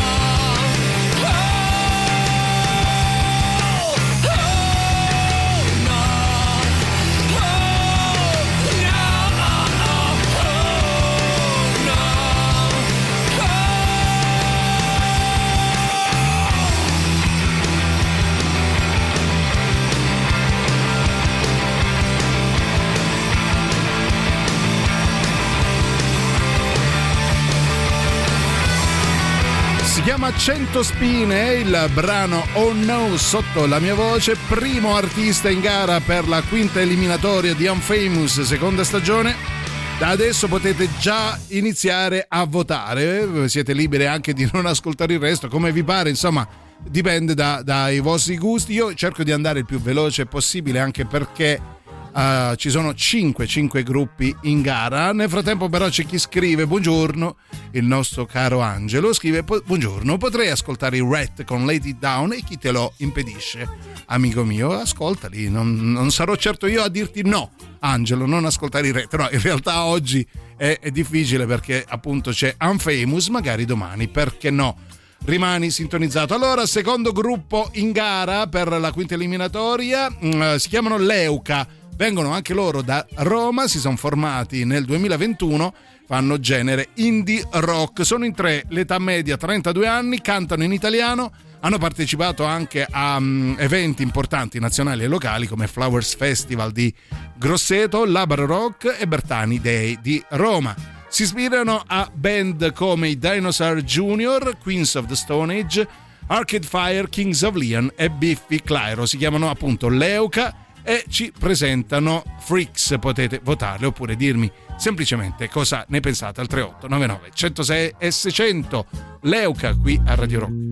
Si chiama cento spine, il brano Oh No sotto la mia voce, primo artista in gara per la quinta eliminatoria di Unfamous seconda stagione. Da adesso potete già iniziare a votare, siete liberi anche di non ascoltare il resto, come vi pare, insomma dipende da, dai vostri gusti. Io cerco di andare il più veloce possibile anche perché Uh, ci sono cinque gruppi in gara. Nel frattempo però c'è chi scrive: buongiorno, il nostro caro Angelo scrive: buongiorno, potrei ascoltare i Rat con Lay It Down, e chi te lo impedisce? Amico mio, ascoltali, non, non sarò certo io a dirti no, Angelo, non ascoltare i Rat. No, in realtà oggi è, è difficile perché appunto c'è Unfamous, magari domani, perché no? Rimani sintonizzato. Allora, secondo gruppo in gara per la quinta eliminatoria, uh, si chiamano Leuca. Vengono anche loro da Roma, si sono formati nel duemilaventuno, fanno genere indie rock, sono in tre, l'età media trentadue anni, cantano in italiano, hanno partecipato anche a um, eventi importanti nazionali e locali come Flowers Festival di Grosseto, Labaro Rock e Bertani Day di Roma. Si ispirano a band come i Dinosaur Junior, Queens of the Stone Age, Arcade Fire, Kings of Leon e Biffy Clyro. Si chiamano appunto Leuca e ci presentano Freaks. Potete votarle oppure dirmi semplicemente cosa ne pensate al tre otto nove nove uno zero sei e seicento. Leuca qui a Radio Rock.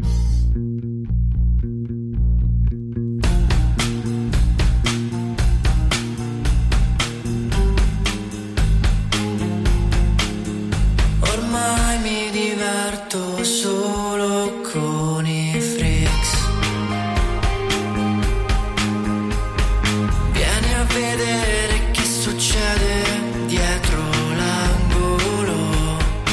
Ormai mi diverto solo con i freaks. Vieni a vedere che succede dietro l'angolo.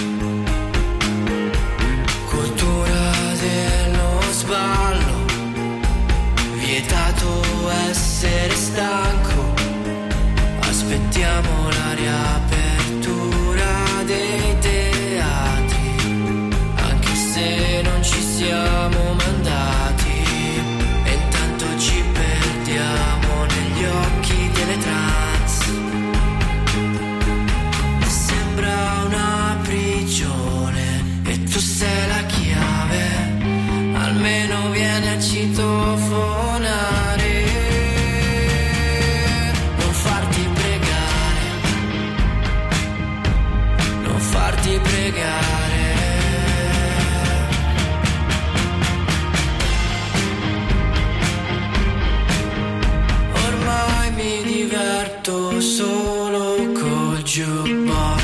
Cultura dello sballo. Vietato essere stanco. Aspettiamo la riapertura dei teatri, anche se non ci siamo mandati, e intanto ci perdiamo negli occhi delle trans. Sembra una prigione e tu sei la chiave, almeno vieni a citofonare. Non farti pregare, non farti pregare. Ormai mi diverto solo jukebox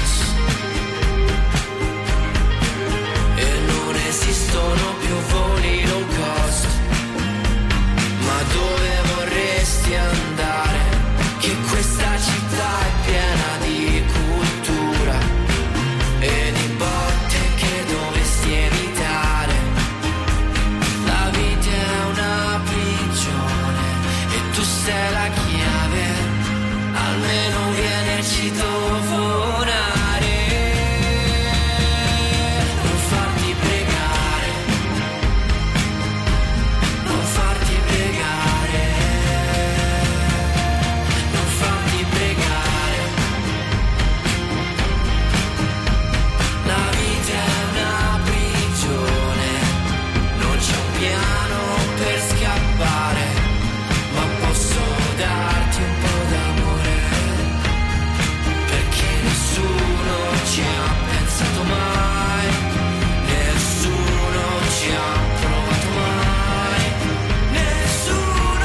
e non esistono più voli low cost. Ma dove vorresti andare? Che questa città è piena di cultura e di botte che dovresti evitare. La vita è una prigione e tu sei la chiave, almeno vienerci tofonare. Non farti pregare, non farti pregare, non farti pregare. La vita è una prigione, non c'è un piano per scappare, ma posso darti un po' d'amore, perché nessuno ci ha pensato mai, nessuno ci ha provato mai, nessuno,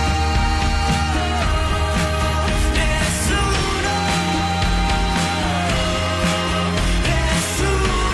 nessuno, nessuno.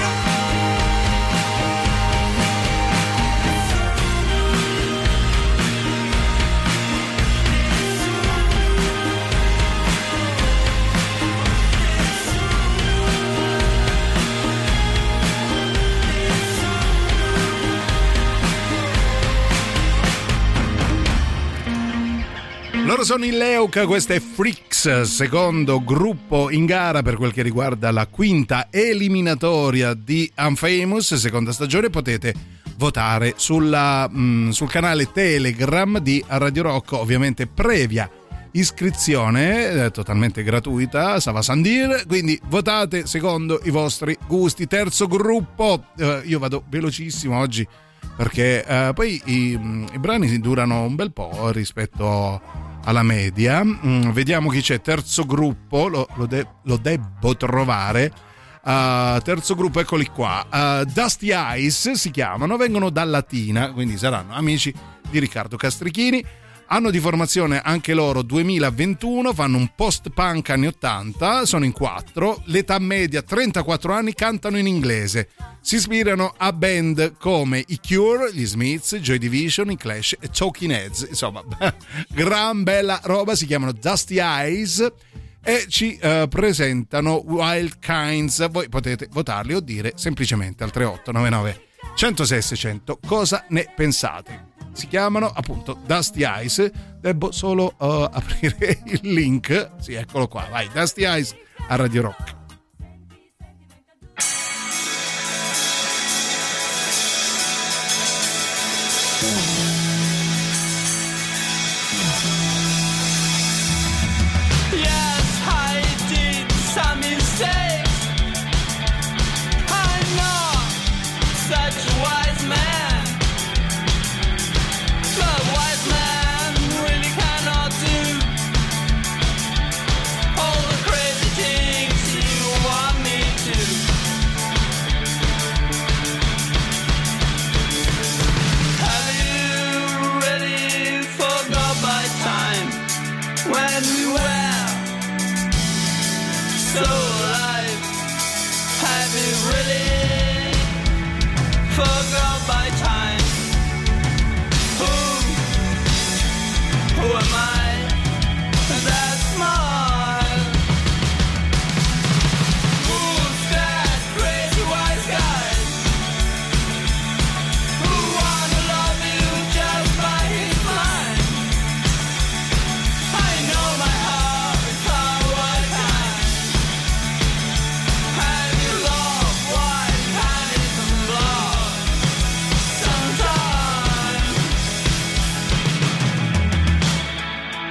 Loro sono in Leuca, questa è Freaks, secondo gruppo in gara per quel che riguarda la quinta eliminatoria di Unfamous, seconda stagione. Potete votare sulla, mh, sul canale Telegram di Radio Rock, ovviamente previa iscrizione, eh, totalmente gratuita, Sava Sandir, quindi votate secondo i vostri gusti. Terzo gruppo, eh, io vado velocissimo oggi perché eh, poi i, i brani durano un bel po' rispetto alla media. Mm, vediamo chi c'è. Terzo gruppo, lo, lo, de- lo debbo trovare. Uh, terzo gruppo, eccoli qua. Uh, Dusty Eyes si chiamano, vengono da Latina, quindi saranno amici di Riccardo Castrichini. Anno di formazione anche loro duemilaventuno, fanno un post-punk anni ottanta, sono in quattro, l'età media trentaquattro anni, cantano in inglese. Si ispirano a band come i Cure, gli Smiths, Joy Division, i Clash e Talking Heads. Insomma, gran bella roba, si chiamano Dusty Eyes e ci uh, presentano Wild Kinds. Voi potete votarli o dire semplicemente al tre otto nove nove uno zero sei sei zero zero cosa ne pensate. Si chiamano appunto Dusty Eyes. Devo solo uh, aprire il link. Sì, eccolo qua, vai, Dusty Eyes a Radio Rock. Yes, I did some mistakes. I'm not such a wise man. But wise man really cannot do all the crazy things you want me to. Have you really forgot by time when we were so alive? Have you really forgot by time? Who, who am I? That smile. Who's that crazy wise guy who wanna love you just by his mind? I know my heart is far wide time. Have you loved white panties and blood? Sometimes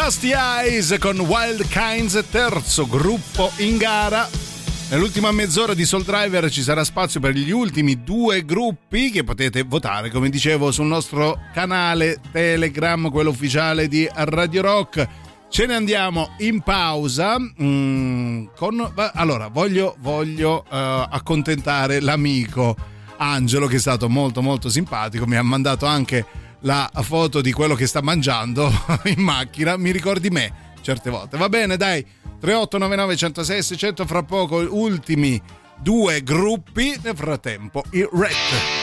Dusty Eyes con Wild Kinds, terzo gruppo in gara. Nell'ultima mezz'ora di Soul Driver ci sarà spazio per gli ultimi due gruppi che potete votare, come dicevo, sul nostro canale Telegram, quello ufficiale di Radio Rock. Ce ne andiamo in pausa. Mm, con, allora, voglio, voglio uh, accontentare l'amico Angelo, che è stato molto molto simpatico. Mi ha mandato anche la foto di quello che sta mangiando in macchina. Mi ricordi me certe volte. Va bene, dai. tre otto nove nove uno zero sei sei zero zero, fra poco ultimi due gruppi. Nel frattempo il Ret.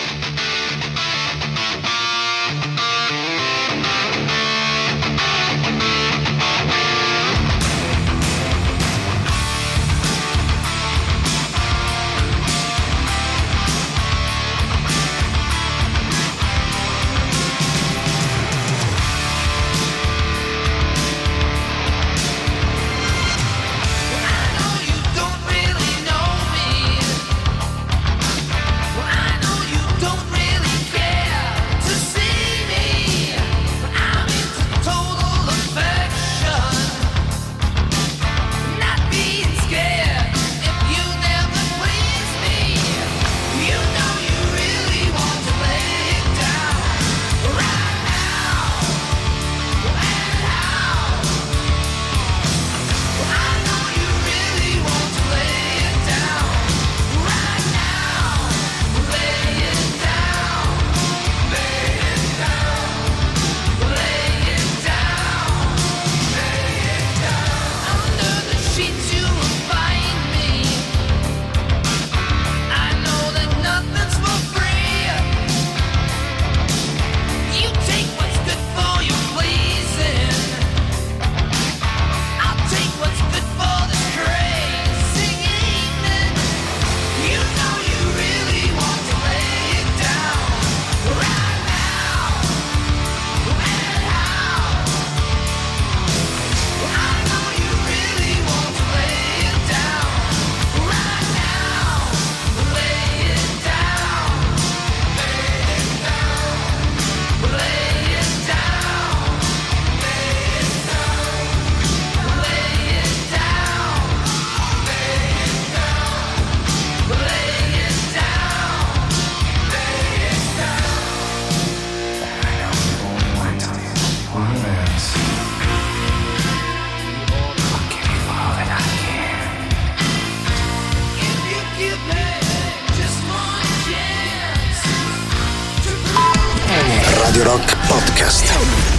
Radio Rock Podcast.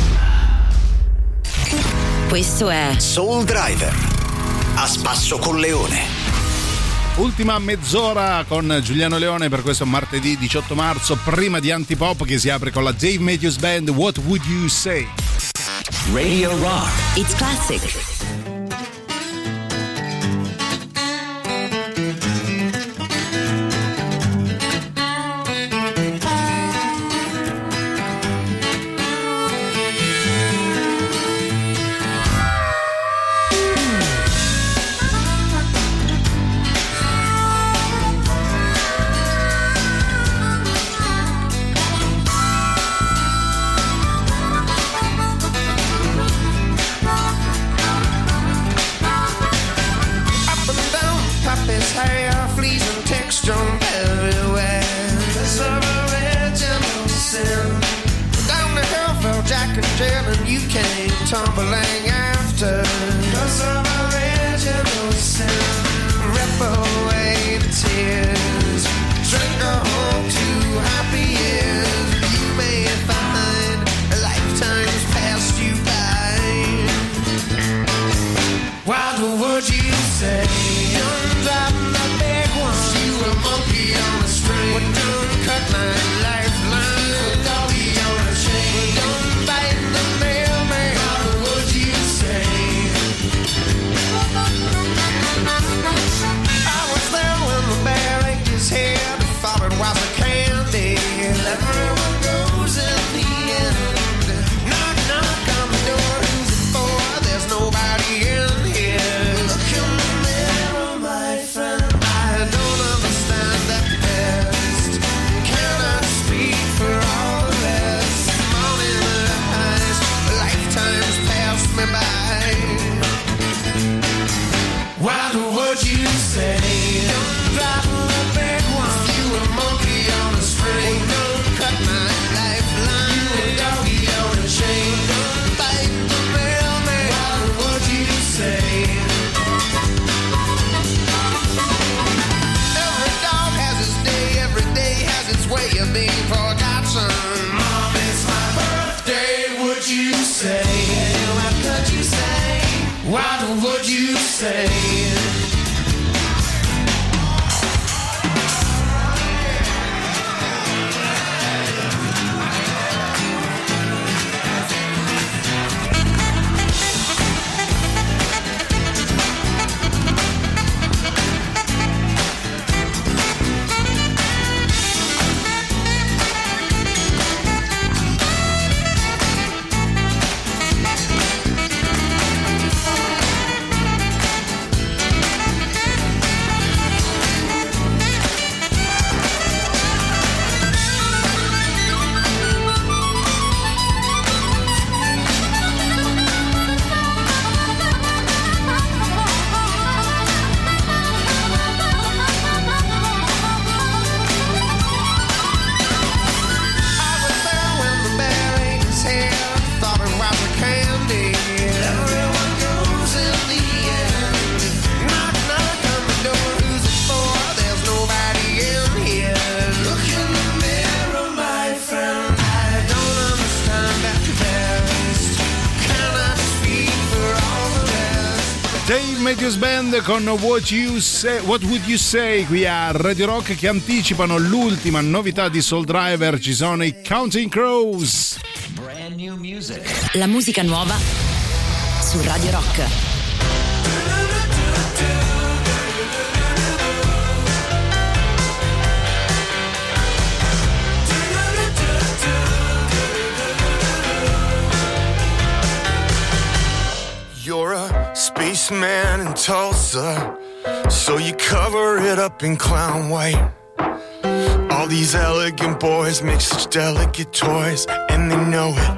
Questo è Soul Driver, a spasso con Leone. Ultima mezz'ora con Giuliano Leone per questo martedì diciotto marzo, prima di Antipop che si apre con la Dave Matthews Band. What Would You Say? Radio Rock. It's Classic. Tumbling after, 'cause of original sin. Rip away the tears, drink a home to happy years. You may find a lifetime's passed you by. What would you say? Don't drop the big one. You a monkey on a string. Well, don't cut my lifeline. A doggy on a chain. Well, don't bite the mailman. What would you say? Matthews Band con What You Say, What Would You Say qui a Radio Rock, che anticipano l'ultima novità di Soul Driver. Ci sono i Counting Crows. Brand new music. La musica nuova su Radio Rock. You're a spaceman in Tulsa, so you cover it up in clown white. All these elegant boys make such delicate toys, and they know it.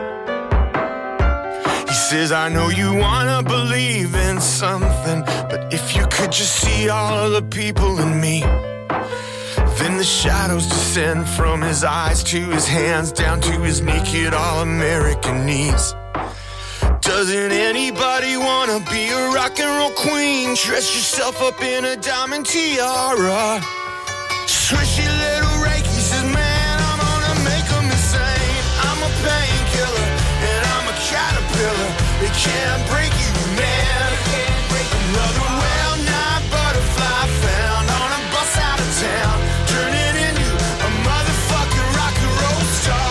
He says, I know you wanna believe in something, but if you could just see all of the people in me. Then the shadows descend from his eyes to his hands, down to his naked all-American knees. Doesn't anybody wanna be a rock and roll queen? Dress yourself up in a diamond tiara. Swishy little Reiki says, man, I'm gonna make them insane. I'm a painkiller and I'm a caterpillar. They can't break you, man. Another well-known butterfly found on a bus out of town, turning into a motherfucking rock and roll star.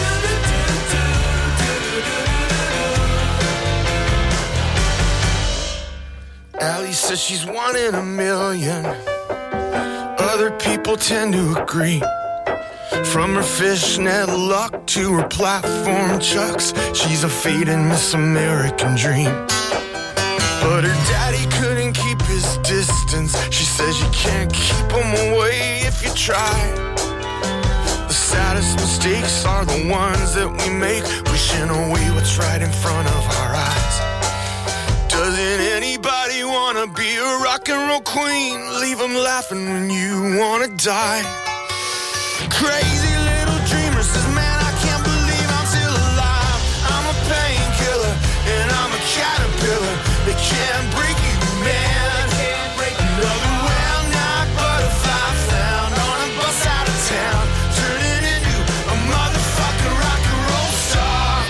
Allie says she's one in a million. Other people tend to agree. From her fishnet luck to her platform chucks, she's a fading Miss American dream. But her daddy couldn't keep his distance. She says you can't keep him away if you try. The saddest mistakes are the ones that we make, wishing away what's right in front of our eyes. Doesn't anybody wanna be a rock and roll queen? Leave them laughing when you wanna die. Crazy little dreamer says, man, I can't believe I'm still alive. I'm a painkiller and I'm a caterpillar. They can't break you, man. Another well-known butterfly found on a bus out of town, turning into a motherfucking rock and roll star.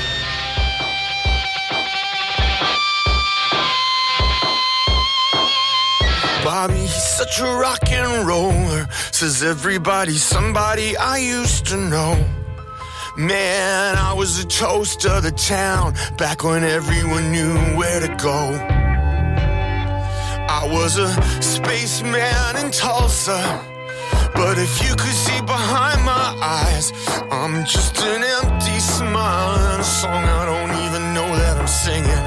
Bobby, he's such a rock and roller. Says everybody's somebody I used to know. Man, I was a toast of the town back when everyone knew where to go. I was a spaceman in Tulsa, but if you could see behind my eyes, I'm just an empty smile and a song I don't even know that I'm singing.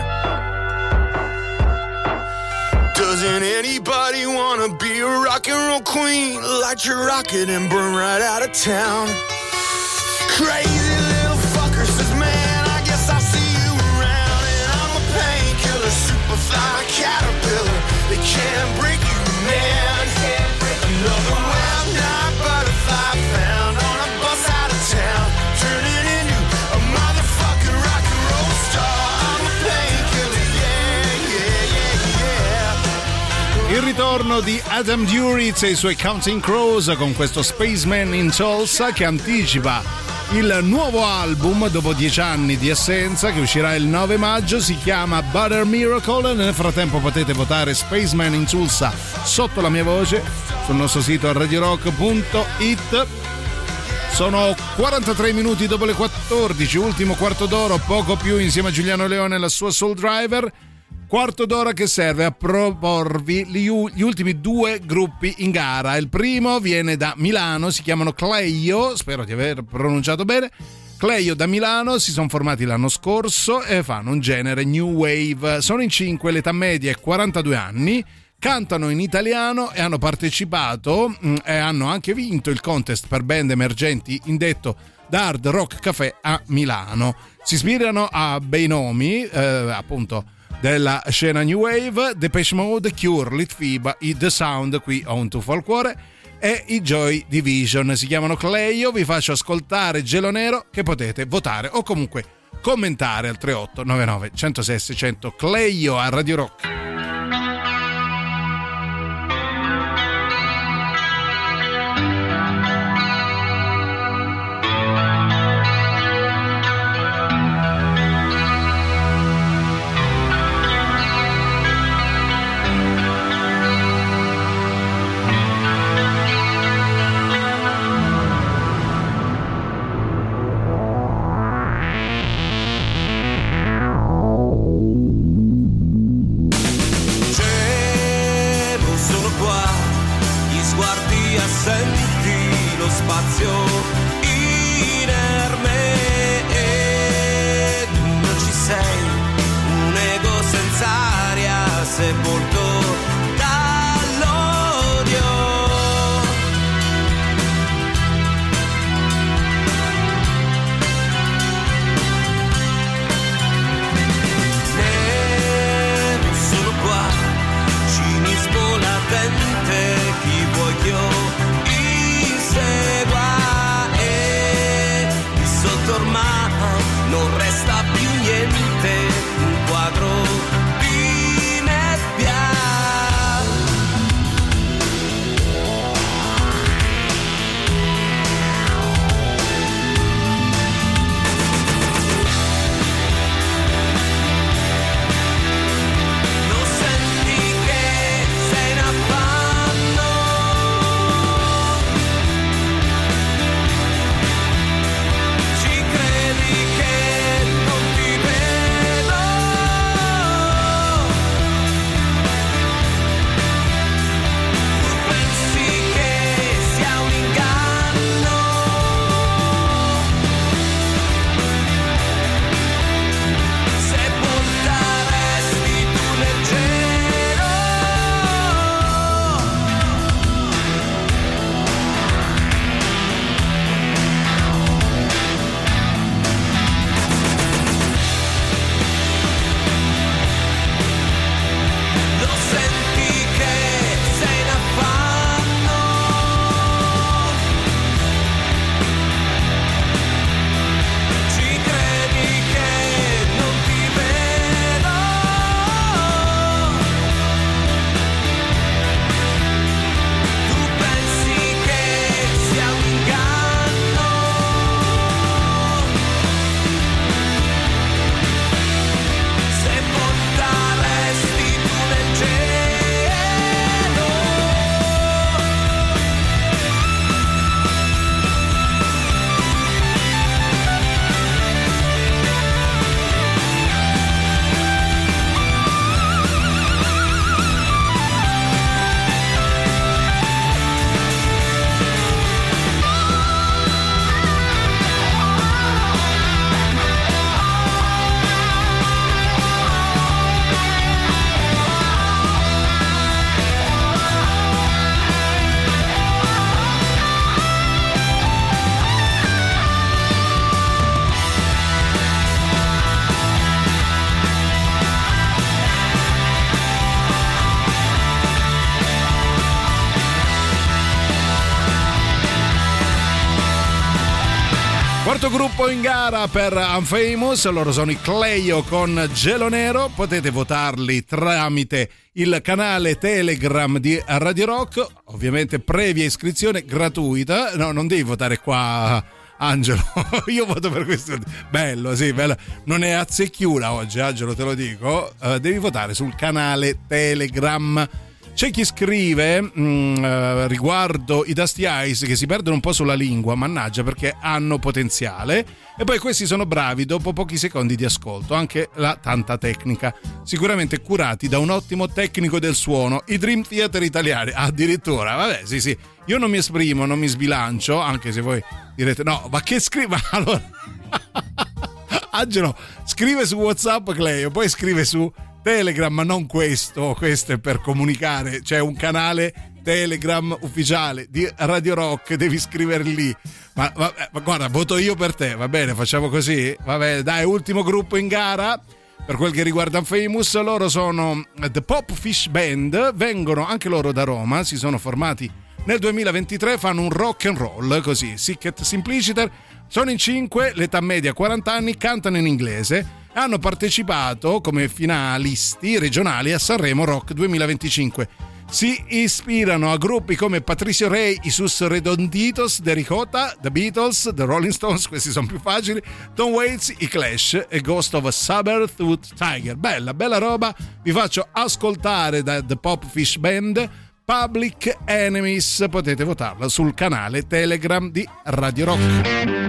Doesn't anybody wanna be a rock and roll queen? Light your rocket and burn right out of town. Crazy little fucker says, man, I guess I'll see you around. And I'm a painkiller, superfly caterpillar. They can't break you, man. Another well-known butterfly found on a bus out of town, turning into a motherfucking rock and roll star. I'm a painkiller, yeah, yeah, yeah, yeah. Il ritorno di Adam Duritz e i suoi Counting Crows con questo Spaceman in Tulsa che anticipa Il nuovo album, dopo dieci anni di assenza, che uscirà il nove maggio, si chiama Butter Miracle. Nel frattempo potete votare Spaceman in Tulsa sotto la mia voce sul nostro sito radio rock punto it. Sono quarantatré minuti dopo le quattordici, ultimo quarto d'ora, poco più, insieme a Giuliano Leone e la sua Soul Driver. Quarto d'ora che serve a proporvi gli, gli ultimi due gruppi in gara. Il primo viene da Milano, si chiamano Cleio, spero di aver pronunciato bene. Cleio da Milano, si sono formati l'anno scorso e fanno un genere new wave. Sono in cinque, l'età media è quarantadue anni, cantano in italiano e hanno partecipato mh, e hanno anche vinto il contest per band emergenti indetto da Hard Rock Café a Milano. Si ispirano a bei nomi, eh, appunto, della scena New Wave: Depeche Mode, Cure, Litfiba, i The Sound, qui ho un tuffo al cuore, e i Joy Division. Si chiamano Cleio, vi faccio ascoltare Gelo Nero, che potete votare o comunque commentare al tre otto nove nove uno zero sei sei zero zero. Cleio a Radio Rock. Quarto gruppo in gara per Unfamous, loro sono i Cleio con Gelo Nero. Potete votarli tramite il canale Telegram di Radio Rock, ovviamente previa iscrizione gratuita. No, non devi votare qua Angelo, io voto per questo. Bello, sì, bello. Non è azzecchiura oggi, Angelo, te lo dico. Uh, devi votare sul canale Telegram. C'è chi scrive mh, uh, riguardo i Dusty Eyes che si perdono un po' sulla lingua, mannaggia, perché hanno potenziale, e poi questi sono bravi dopo pochi secondi di ascolto, anche la tanta tecnica, sicuramente curati da un ottimo tecnico del suono, i Dream Theater italiani, addirittura. Vabbè, sì sì, io non mi esprimo, non mi sbilancio, anche se voi direte no, ma che scrive? Allora Angelo scrive su WhatsApp, Cleo, poi scrive su Telegram, ma non questo, questo è per comunicare, c'è un canale Telegram ufficiale di Radio Rock, devi scrivere lì. Ma, ma, ma guarda, voto io per te, va bene, facciamo così? Va bene, dai, ultimo gruppo in gara per quel che riguarda Famous, loro sono The Pop Fish Band, vengono anche loro da Roma, si sono formati nel duemilaventitré, fanno un rock and roll così, sic et simpliciter, sono in cinque, l'età media quaranta anni, cantano in inglese. Hanno partecipato come finalisti regionali a Sanremo Rock duemilaventicinque. Si ispirano a gruppi come Patricio Rey, i Sus Redonditos, The Ricota, The Beatles, The Rolling Stones, questi sono più facili, Tom Waits, i Clash e Ghost of a Sabertooth Tiger. Bella, bella roba. Vi faccio ascoltare da The Pop Fish Band Public Enemies. Potete votarla sul canale Telegram di Radio Rock.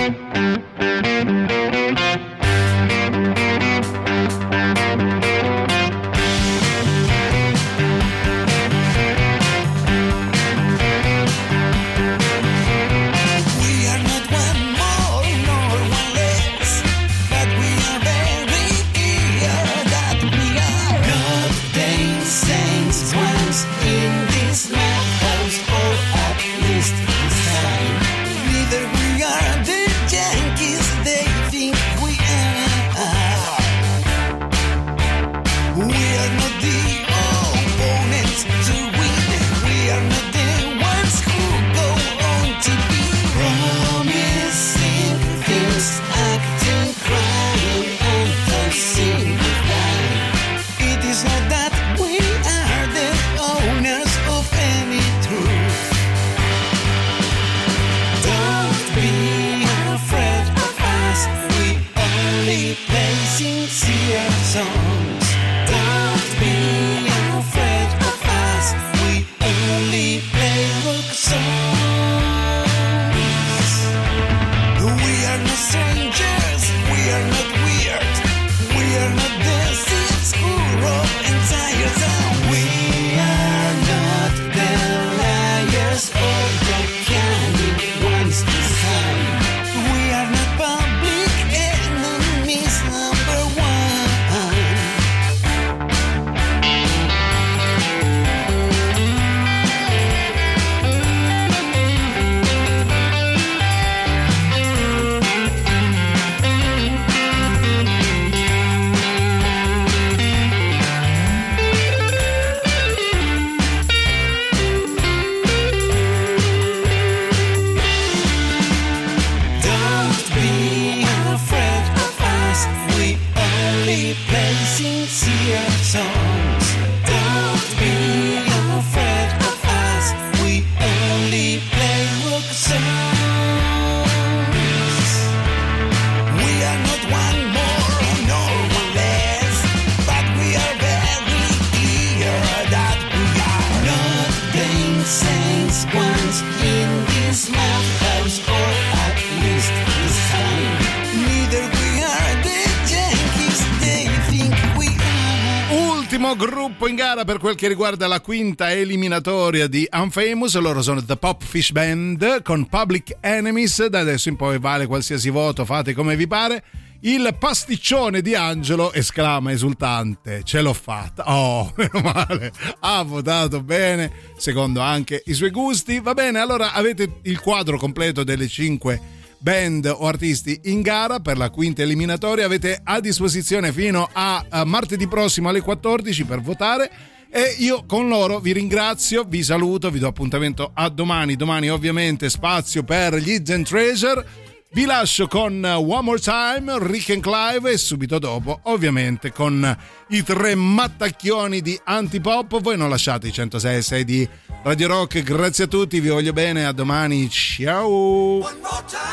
Gruppo in gara per quel che riguarda la quinta eliminatoria di Unfamous, loro sono The Pop Fish Band con Public Enemies. Da adesso in poi vale qualsiasi voto, fate come vi pare. Il pasticcione di Angelo esclama esultante: ce l'ho fatta, oh meno male, ha votato bene secondo anche i suoi gusti. Va bene, allora avete il quadro completo delle cinque band o artisti in gara per la quinta eliminatoria, avete a disposizione fino a, a martedì prossimo alle quattordici per votare, e io con loro vi ringrazio, vi saluto, vi do appuntamento a domani. Domani ovviamente spazio per gli Hidden Treasure, vi lascio con One More Time, Rick and Clive, e subito dopo ovviamente con i tre mattacchioni di Antipop. Voi non lasciate i centosei e sei di Radio Rock. Grazie a tutti, vi voglio bene, a domani, ciao. One more time.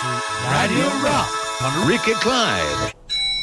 su Radio Rock con Rick e Clyde.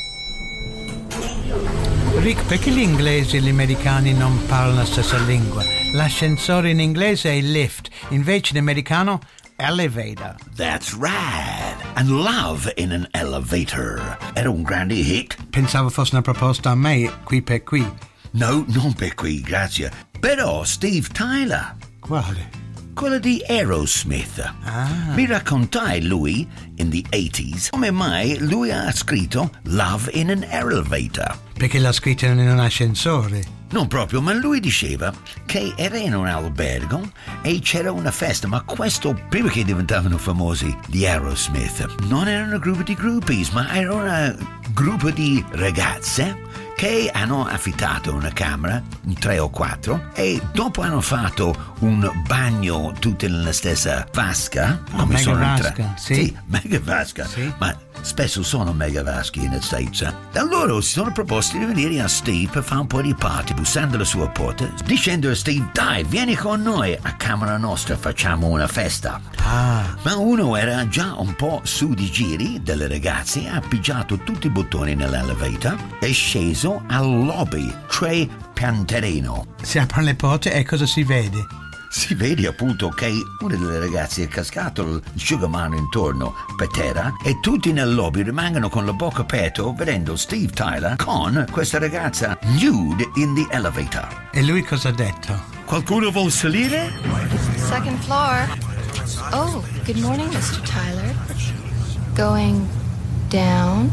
Rick, perché gli inglesi e gli americani non parlano la stessa lingua? L'ascensore in inglese è lift, invece in americano elevator. That's right. And Love in an Elevator era un grande hit. Pensavo fosse una proposta a me, qui per qui. No, non per qui, grazie. Però Steve Tyler. Quale? Quello di Aerosmith. Ah. Mi raccontai lui, in the eighties, come mai lui ha scritto Love in an Elevator. Perché l'ha scritto in un ascensore? Non proprio, ma lui diceva che era in un albergo e c'era una festa, ma questo prima che diventavano famosi di Aerosmith. Non erano un gruppo di groupies, ma era un gruppo di ragazze che hanno affittato una camera, tre o quattro, e dopo hanno fatto un bagno tutte nella stessa vasca. Oh, mega sono vasca, tre. sì. Sì, mega vasca. Sì. Ma spesso sono mega vaschi in States. E loro si sono proposti di venire a Steve per fare un po' di party, bussando alla sua porta, dicendo a Steve, dai, vieni con noi a camera nostra, facciamo una festa. Ah. Ma uno era già un po' su di giri delle ragazze, ha pigiato tutti i bottoni nell'elevator e sceso al lobby, cioè pian terreno. Si aprono le porte e cosa si vede? Si vede appunto che una delle ragazze è cascato il asciugamano intorno per terra e tutti nel lobby rimangono con la bocca aperta vedendo Steve Tyler con questa ragazza nude in the elevator. E lui cosa ha detto? Qualcuno vuol salire? Second floor. Oh, good morning, mister Tyler. Going down?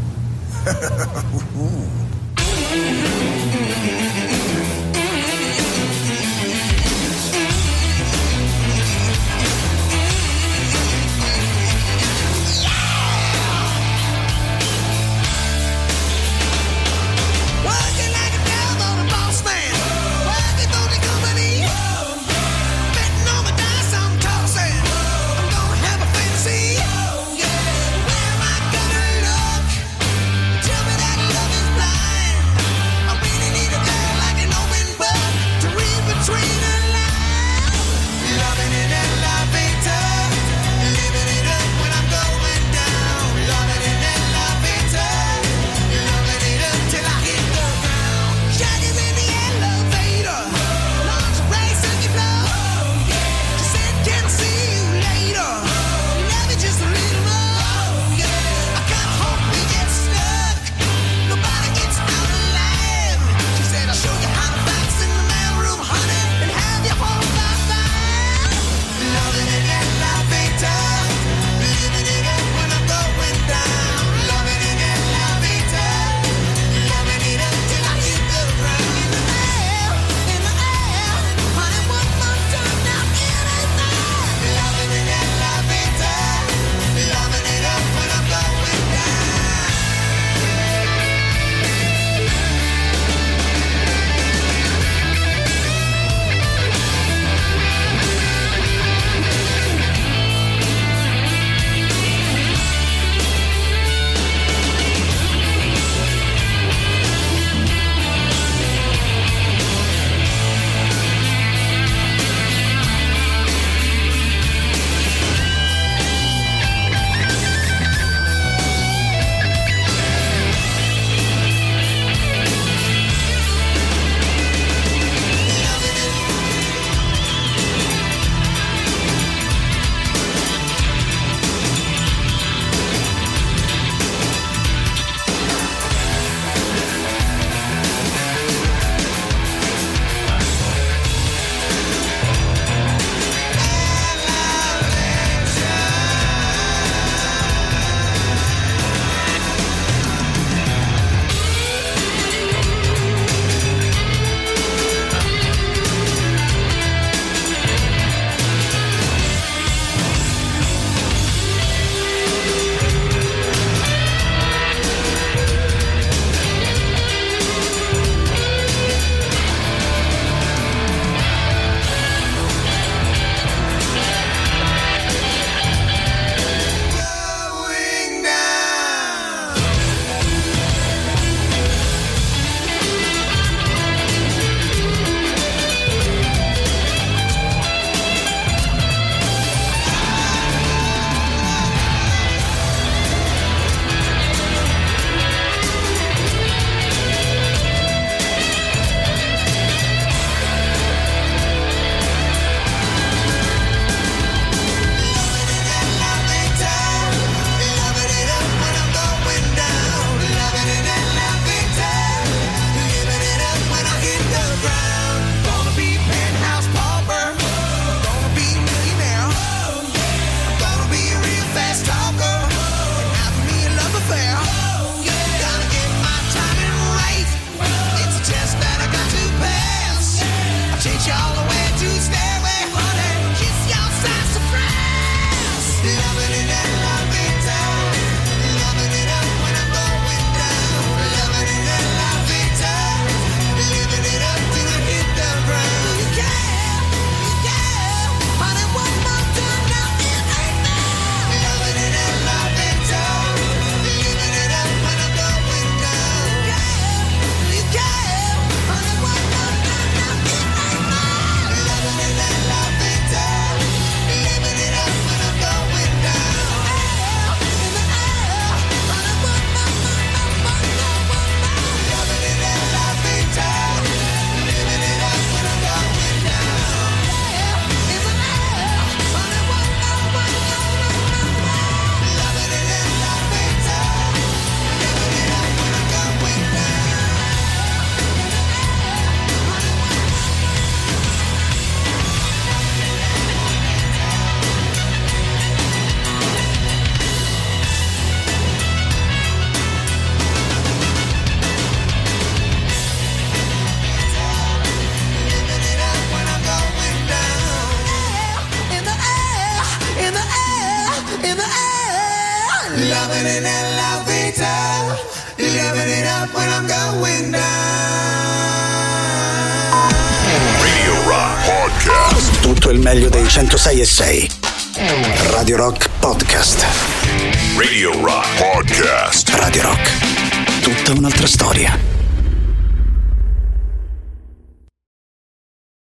Working like a devil, a boss man. Working for the company. Betting on the dice I'm tossing. I'm gonna have a fantasy. Where am I gonna look? Tell me that love is blind. I really need a girl like an old Living in la vita, living it up when I'm going down. Radio Rock Podcast. Tutto il meglio dei centosei e sei. Radio Rock Podcast. Radio Rock Podcast. Radio Rock. Tutta un'altra storia.